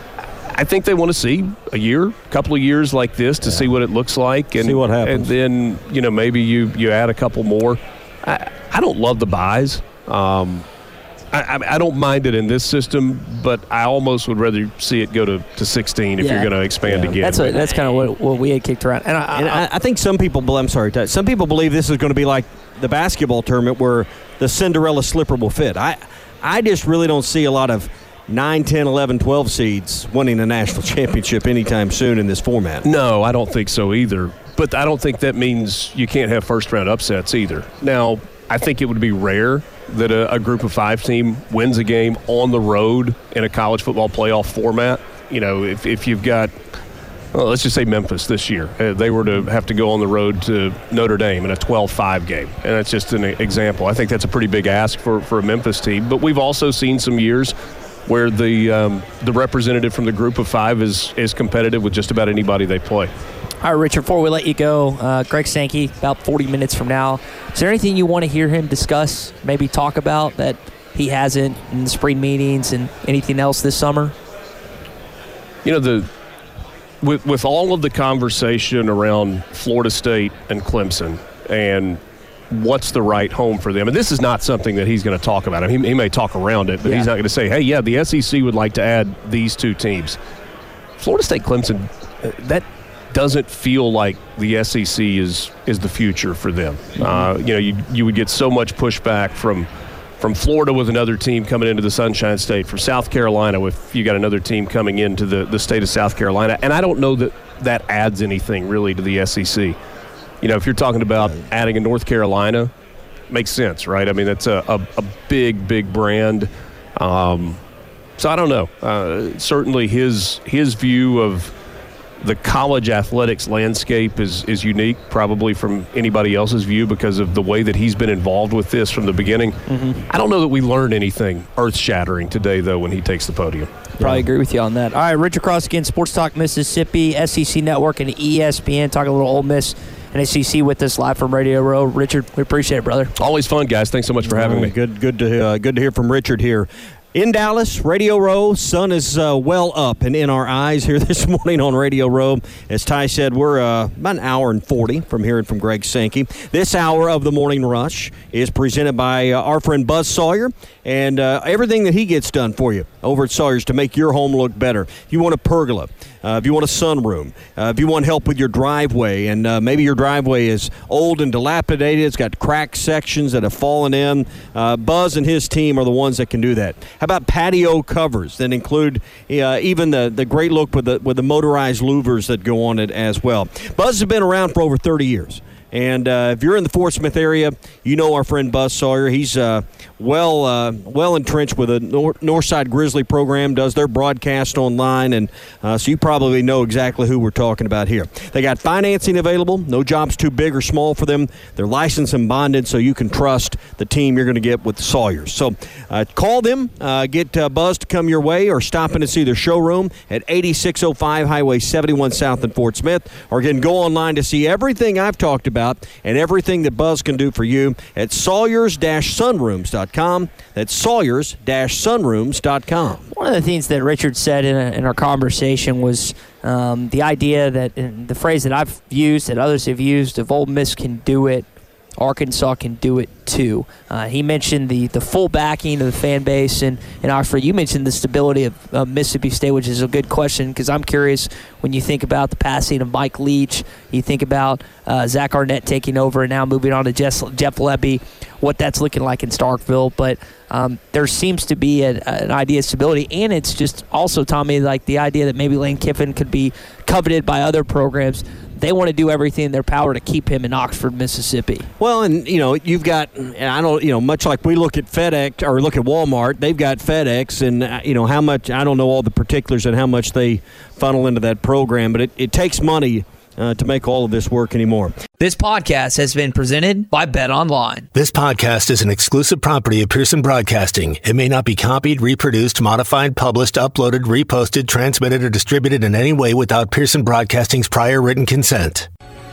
I think they want to see a year, a couple of years like this to yeah. see what it looks like. And, see what happens. And then, you know, maybe you, you add a couple more. I, I don't love the buys. Um, I, I don't mind it in this system, but I almost would rather see it go to, to sixteen if yeah. you're going to expand yeah. again. That's a, that's kind of what, what we had kicked around. And, I, and I, I think some people, I'm sorry, some people believe this is going to be like the basketball tournament where the Cinderella slipper will fit. I, I just really don't see a lot of nine, ten, eleven, twelve seeds winning a national championship anytime soon in this format. No, I don't think so either. But I don't think that means you can't have first-round upsets either. Now, I think it would be rare that a, a group of five team wins a game on the road in a college football playoff format. You know, if, if you've got, well, let's just say Memphis this year. Uh, they were to have to go on the road to Notre Dame in a twelve five game. And that's just an example. I think that's a pretty big ask for, for a Memphis team. But we've also seen some years where the um, the representative from the group of five is, is competitive with just about anybody they play. All right, Richard, before we let you go, uh, Greg Sankey, about forty minutes from now, is there anything you want to hear him discuss, maybe talk about that he hasn't in the spring meetings and anything else this summer? You know, the with with all of the conversation around Florida State and Clemson and what's the right home for them, and this is not something that he's going to talk about. I mean, he, he may talk around it, but yeah. he's not going to say, hey, yeah, the S E C would like to add these two teams. Florida State, Clemson, that – doesn't feel like the S E C is is the future for them. Mm-hmm. Uh, you know, you you would get so much pushback from from Florida with another team coming into the Sunshine State, from South Carolina if you got another team coming into the, the state of South Carolina. And I don't know that that adds anything really to the S E C. You know, if you're talking about adding a North Carolina, makes sense, right? I mean, that's a, a, a big, big brand. Um, so I don't know. Uh, certainly his his view of the college athletics landscape is, is unique probably from anybody else's view because of the way that he's been involved with this from the beginning. Mm-hmm. I don't know that we learned anything earth-shattering today, though, when he takes the podium. Probably yeah. agree with you on that. All right, Richard Cross again, Sports Talk Mississippi, S E C Network, and E S P N, talking a little Ole Miss and S E C with us live from Radio Row. Richard, we appreciate it, brother. Always fun, guys. Thanks so much for having oh, me. Good, good to uh, good to hear from Richard here. In Dallas, Radio Row, sun is uh, well up and in our eyes here this morning on Radio Row. As Ty said, we're uh, about an hour and forty from hearing from Greg Sankey. This hour of the Morning Rush is presented by uh, our friend Buzz Sawyer and uh, everything that he gets done for you over at Sawyer's to make your home look better. If you want a pergola, uh, if you want a sunroom, uh, if you want help with your driveway, and uh, maybe your driveway is old and dilapidated, it's got cracked sections that have fallen in, uh, Buzz and his team are the ones that can do that. How about patio covers that include uh, even the, the great look with the with the motorized louvers that go on it as well? Buzz has been around for over thirty years. And uh, if you're in the Fort Smith area, you know our friend Buzz Sawyer. He's uh, well uh, well entrenched with the Nor- Northside Grizzly program, does their broadcast online, and uh, so you probably know exactly who we're talking about here. They got financing available. No job's too big or small for them. They're licensed and bonded, so you can trust the team you're going to get with the Sawyers. So uh, call them, uh, get uh, Buzz to come your way, or stop in and see their showroom at eighty-six oh five Highway seventy-one South in Fort Smith, or again, go online to see everything I've talked about and everything that Buzz can do for you at Sawyers Sunrooms dot com. That's Sawyers Sunrooms dot com. One of the things that Richard said in, a, in our conversation was um, the idea that, and the phrase that I've used, that others have used, if Ole Miss can do it, Arkansas can do it too. Uh, he mentioned the, the full backing of the fan base, and, and Oxford, you mentioned the stability of uh, Mississippi State, which is a good question because I'm curious when you think about the passing of Mike Leach, you think about uh, Zach Arnett taking over and now moving on to Jeff, Jeff Lebby, what that's looking like in Starkville. But um, there seems to be a, an idea of stability, and it's just also, Tommy, like the idea that maybe Lane Kiffin could be coveted by other programs. They want to do everything in their power to keep him in Oxford, Mississippi. Well, and, you know, you've got, I don't, you know, much like we look at FedEx or look at Walmart, they've got FedEx, and, uh, you know, how much, I don't know all the particulars and how much they funnel into that program, but it, it takes money uh, to make all of this work anymore. This podcast has been presented by BetOnline. This podcast is an exclusive property of Pearson Broadcasting. It may not be copied, reproduced, modified, published, uploaded, reposted, transmitted, or distributed in any way without Pearson Broadcasting's prior written consent.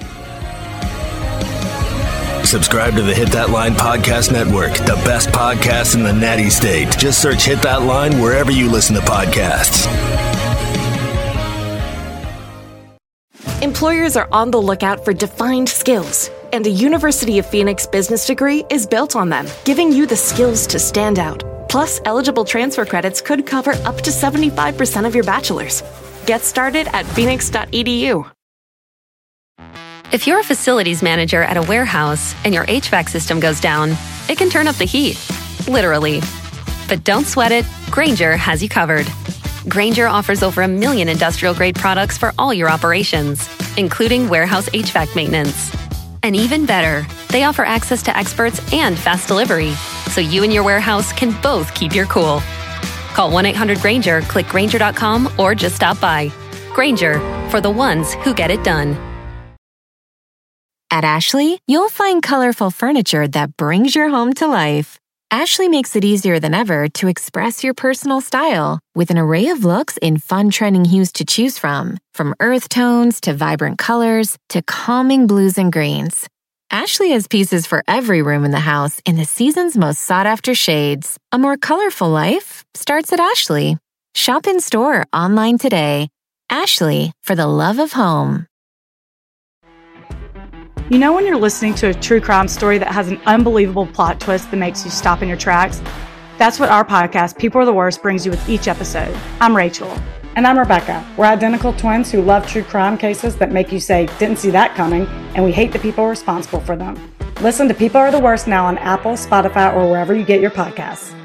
Subscribe to the Hit That Line Podcast Network, the best podcast in the Natty State. Just search Hit That Line wherever you listen to podcasts. Employers are on the lookout for defined skills, and a University of Phoenix business degree is built on them, giving you the skills to stand out. Plus, eligible transfer credits could cover up to seventy-five percent of your bachelor's. Get started at phoenix dot e d u. If you're a facilities manager at a warehouse and your H V A C system goes down, it can turn up the heat, literally. But don't sweat it, Grainger has you covered. Grainger offers over a million industrial-grade products for all your operations, including warehouse H V A C maintenance. And even better, they offer access to experts and fast delivery, so you and your warehouse can both keep your cool. Call one eight hundred Grainger, click Grainger dot com, or just stop by. Grainger, for the ones who get it done. At Ashley, you'll find colorful furniture that brings your home to life. Ashley makes it easier than ever to express your personal style with an array of looks in fun trending hues to choose from, from earth tones to vibrant colors to calming blues and greens. Ashley has pieces for every room in the house in the season's most sought-after shades. A more colorful life starts at Ashley. Shop in store, online today. Ashley, for the love of home. You know when you're listening to a true crime story that has an unbelievable plot twist that makes you stop in your tracks? That's what our podcast, People Are the Worst, brings you with each episode. I'm Rachel. And I'm Rebecca. We're identical twins who love true crime cases that make you say, didn't see that coming, and we hate the people responsible for them. Listen to People Are the Worst now on Apple, Spotify, or wherever you get your podcasts.